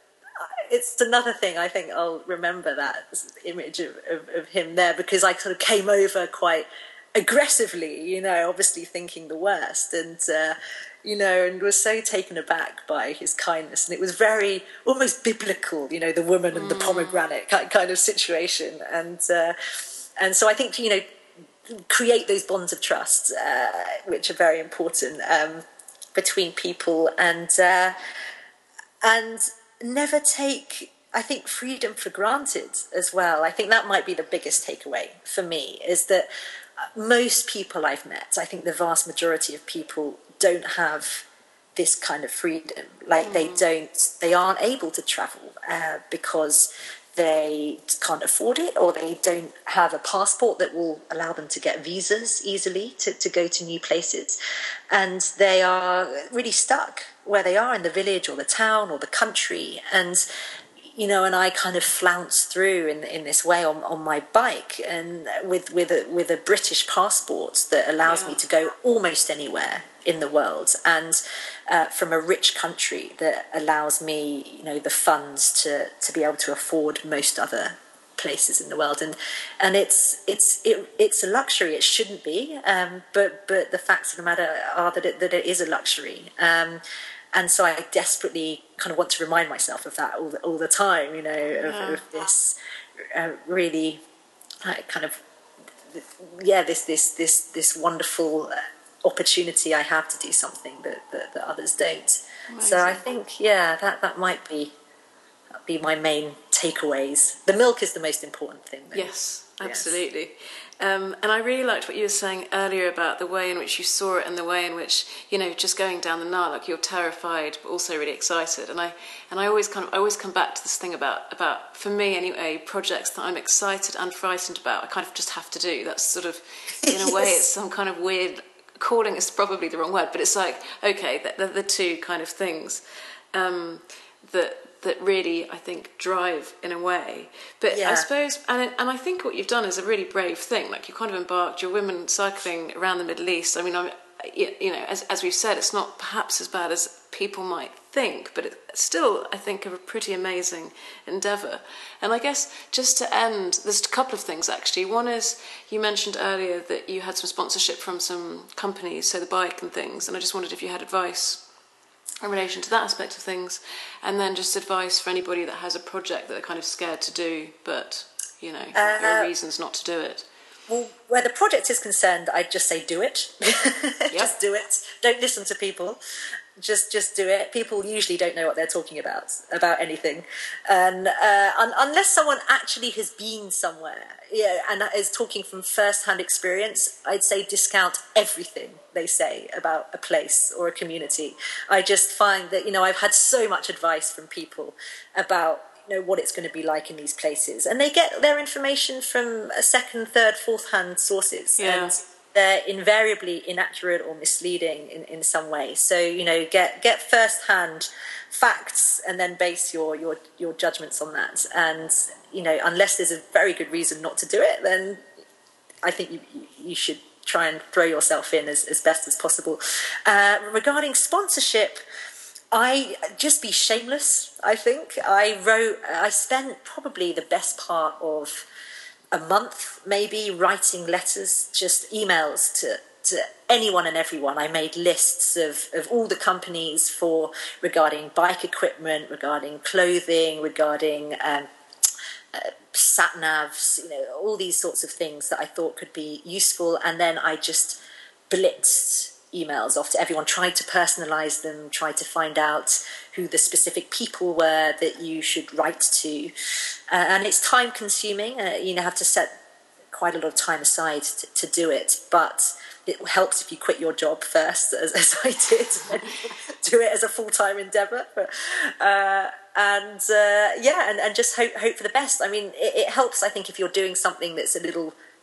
it's another thing I think I'll remember, that image of, of, of him there, because I sort of came over quite aggressively, you know, obviously thinking the worst, and uh, you know, and was so taken aback by his kindness, and it was very almost biblical, you know, the woman and mm. the pomegranate kind of situation, and uh, and so I think, you know, create those bonds of trust, uh, which are very important um, between people, and uh, and never take, I think, freedom for granted as well. I think that might be the biggest takeaway for me, is that most people I've met, I think the vast majority of people don't have this kind of freedom. Like mm. they don't, they aren't able to travel uh, because they can't afford it, or they don't have a passport that will allow them to get visas easily to, to go to new places. And they are really stuck where they are in the village or the town or the country. And you know, and I kind of flounce through in in this way on, on my bike, and with with a with a British passport that allows yeah. me to go almost anywhere in the world, and uh, from a rich country that allows me, you know, the funds to to be able to afford most other places in the world, and and it's it's it, it's a luxury. It shouldn't be, um, but but the facts of the matter are that it that it is a luxury. Um, And so I desperately kind of want to remind myself of that all the, all the time, you know, of, yeah. of this uh, really uh, kind of, yeah, this this this this wonderful opportunity I have to do something that, that, that others don't. Amazing. So I think, yeah, that, that might be that'd be my main takeaways. The milk is the most important thing, though. Yes, absolutely. Yes. Um, and I really liked what you were saying earlier about the way in which you saw it, and the way in which, you know, just going down the Nile, like you're terrified but also really excited. And I and I always kind of I always come back to this thing about about for me anyway, projects that I'm excited and frightened about, I kind of just have to do. That's sort of, in a yes. way, it's some kind of weird, calling is probably the wrong word, but it's like, okay, they're the two kind of things um, that. that really, I think, drive in a way. But yeah. I suppose, and and I think what you've done is a really brave thing. Like, you kind of embarked, you're women cycling around the Middle East. I mean, I'm, you know, as as we've said, it's not perhaps as bad as people might think, but it's still, I think, a pretty amazing endeavour. And I guess just to end, there's a couple of things, actually. One is, you mentioned earlier that you had some sponsorship from some companies, so the bike and things, and I just wondered if you had advice in relation to that aspect of things, and then just advice for anybody that has a project that they're kind of scared to do, but, you know, uh, there are reasons not to do it. Well, where the project is concerned, I'd just say do it. Yep. Just do it. Don't listen to people. Just just do it. People usually don't know what they're talking about, about anything. And uh, un- unless someone actually has been somewhere, yeah, and is talking from first-hand experience, I'd say discount everything they say about a place or a community. I just find that, you know, I've had so much advice from people about, you know, what it's going to be like in these places, and they get their information from a second, third, fourth-hand sources. Yeah. And they're invariably inaccurate or misleading in, in some way. So, you know, get get first-hand facts and then base your, your, your judgments on that. And, you know, unless there's a very good reason not to do it, then I think you you should try and throw yourself in as, as best as possible. Uh, regarding sponsorship, I just be shameless, I think. I wrote, I spent probably the best part of a month maybe writing letters, just emails to, to anyone and everyone. I made lists of, of all the companies for regarding bike equipment, regarding clothing, regarding um, uh, sat navs, you know, all these sorts of things that I thought could be useful. And then I just blitzed emails off to everyone, tried to personalise them, tried to find out who the specific people were that you should write to. Uh, and it's time consuming. Uh, you know, have to set quite a lot of time aside to, to do it. But it helps if you quit your job first, as, as I did, and do it as a full-time endeavour. But, uh, and uh, yeah, and, and just hope hope for the best. I mean, it, it helps, I think, if you're doing something that's a little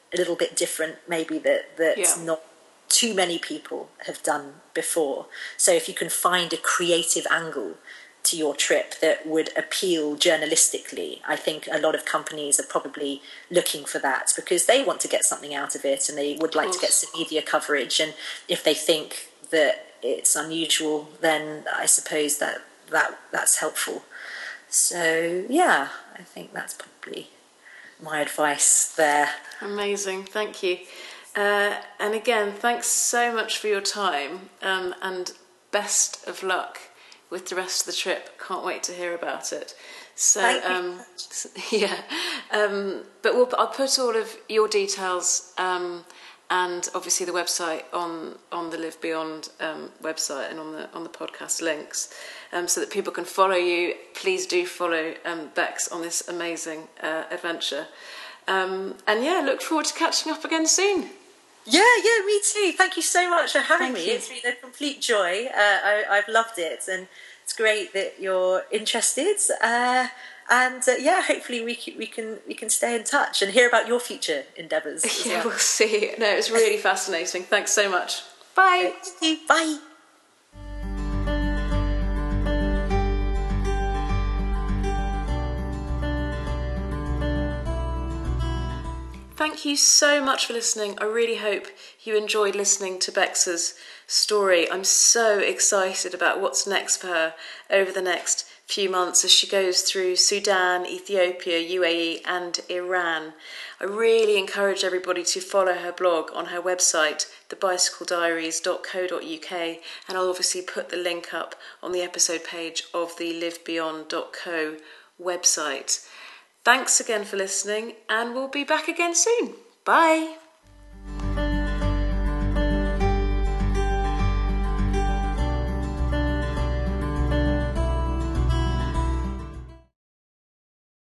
a little bit different, maybe that that's Yeah. not too many people have done before. So if you can find a creative angle to your trip that would appeal journalistically, I think a lot of companies are probably looking for that because they want to get something out of it and they would like to get some media coverage. And if they think that it's unusual, then I suppose that, that that's helpful. So yeah, I think that's probably my advice there. Amazing, thank you. Uh, and again, thanks so much for your time, um, and best of luck with the rest of the trip. Can't wait to hear about it. So Thank you. um, yeah, um, but we'll, I'll put all of your details um, and obviously the website on on the Live Beyond um, website and on the on the podcast links, um, so that people can follow you. Please do follow um, Bex on this amazing uh, adventure. Um, and yeah, look forward to catching up again soon. Yeah, yeah, me too. Thank you so much for having Thank me. you. It's been a complete joy. Uh, I, I've loved it, and it's great that you're interested. Uh, and uh, yeah, hopefully we can, we can we can stay in touch and hear about your future endeavours. as Yeah, well. we'll see. No, it was really fascinating. Thanks so much. Bye. Thank you. Bye. Thank you so much for listening. I really hope you enjoyed listening to Bex's story. I'm so excited about what's next for her over the next few months as she goes through Sudan, Ethiopia, U A E and Iran. I really encourage everybody to follow her blog on her website, the bicycle diaries dot co dot uk, and I'll obviously put the link up on the episode page of the live beyond dot co website. Thanks again for listening, and we'll be back again soon. Bye.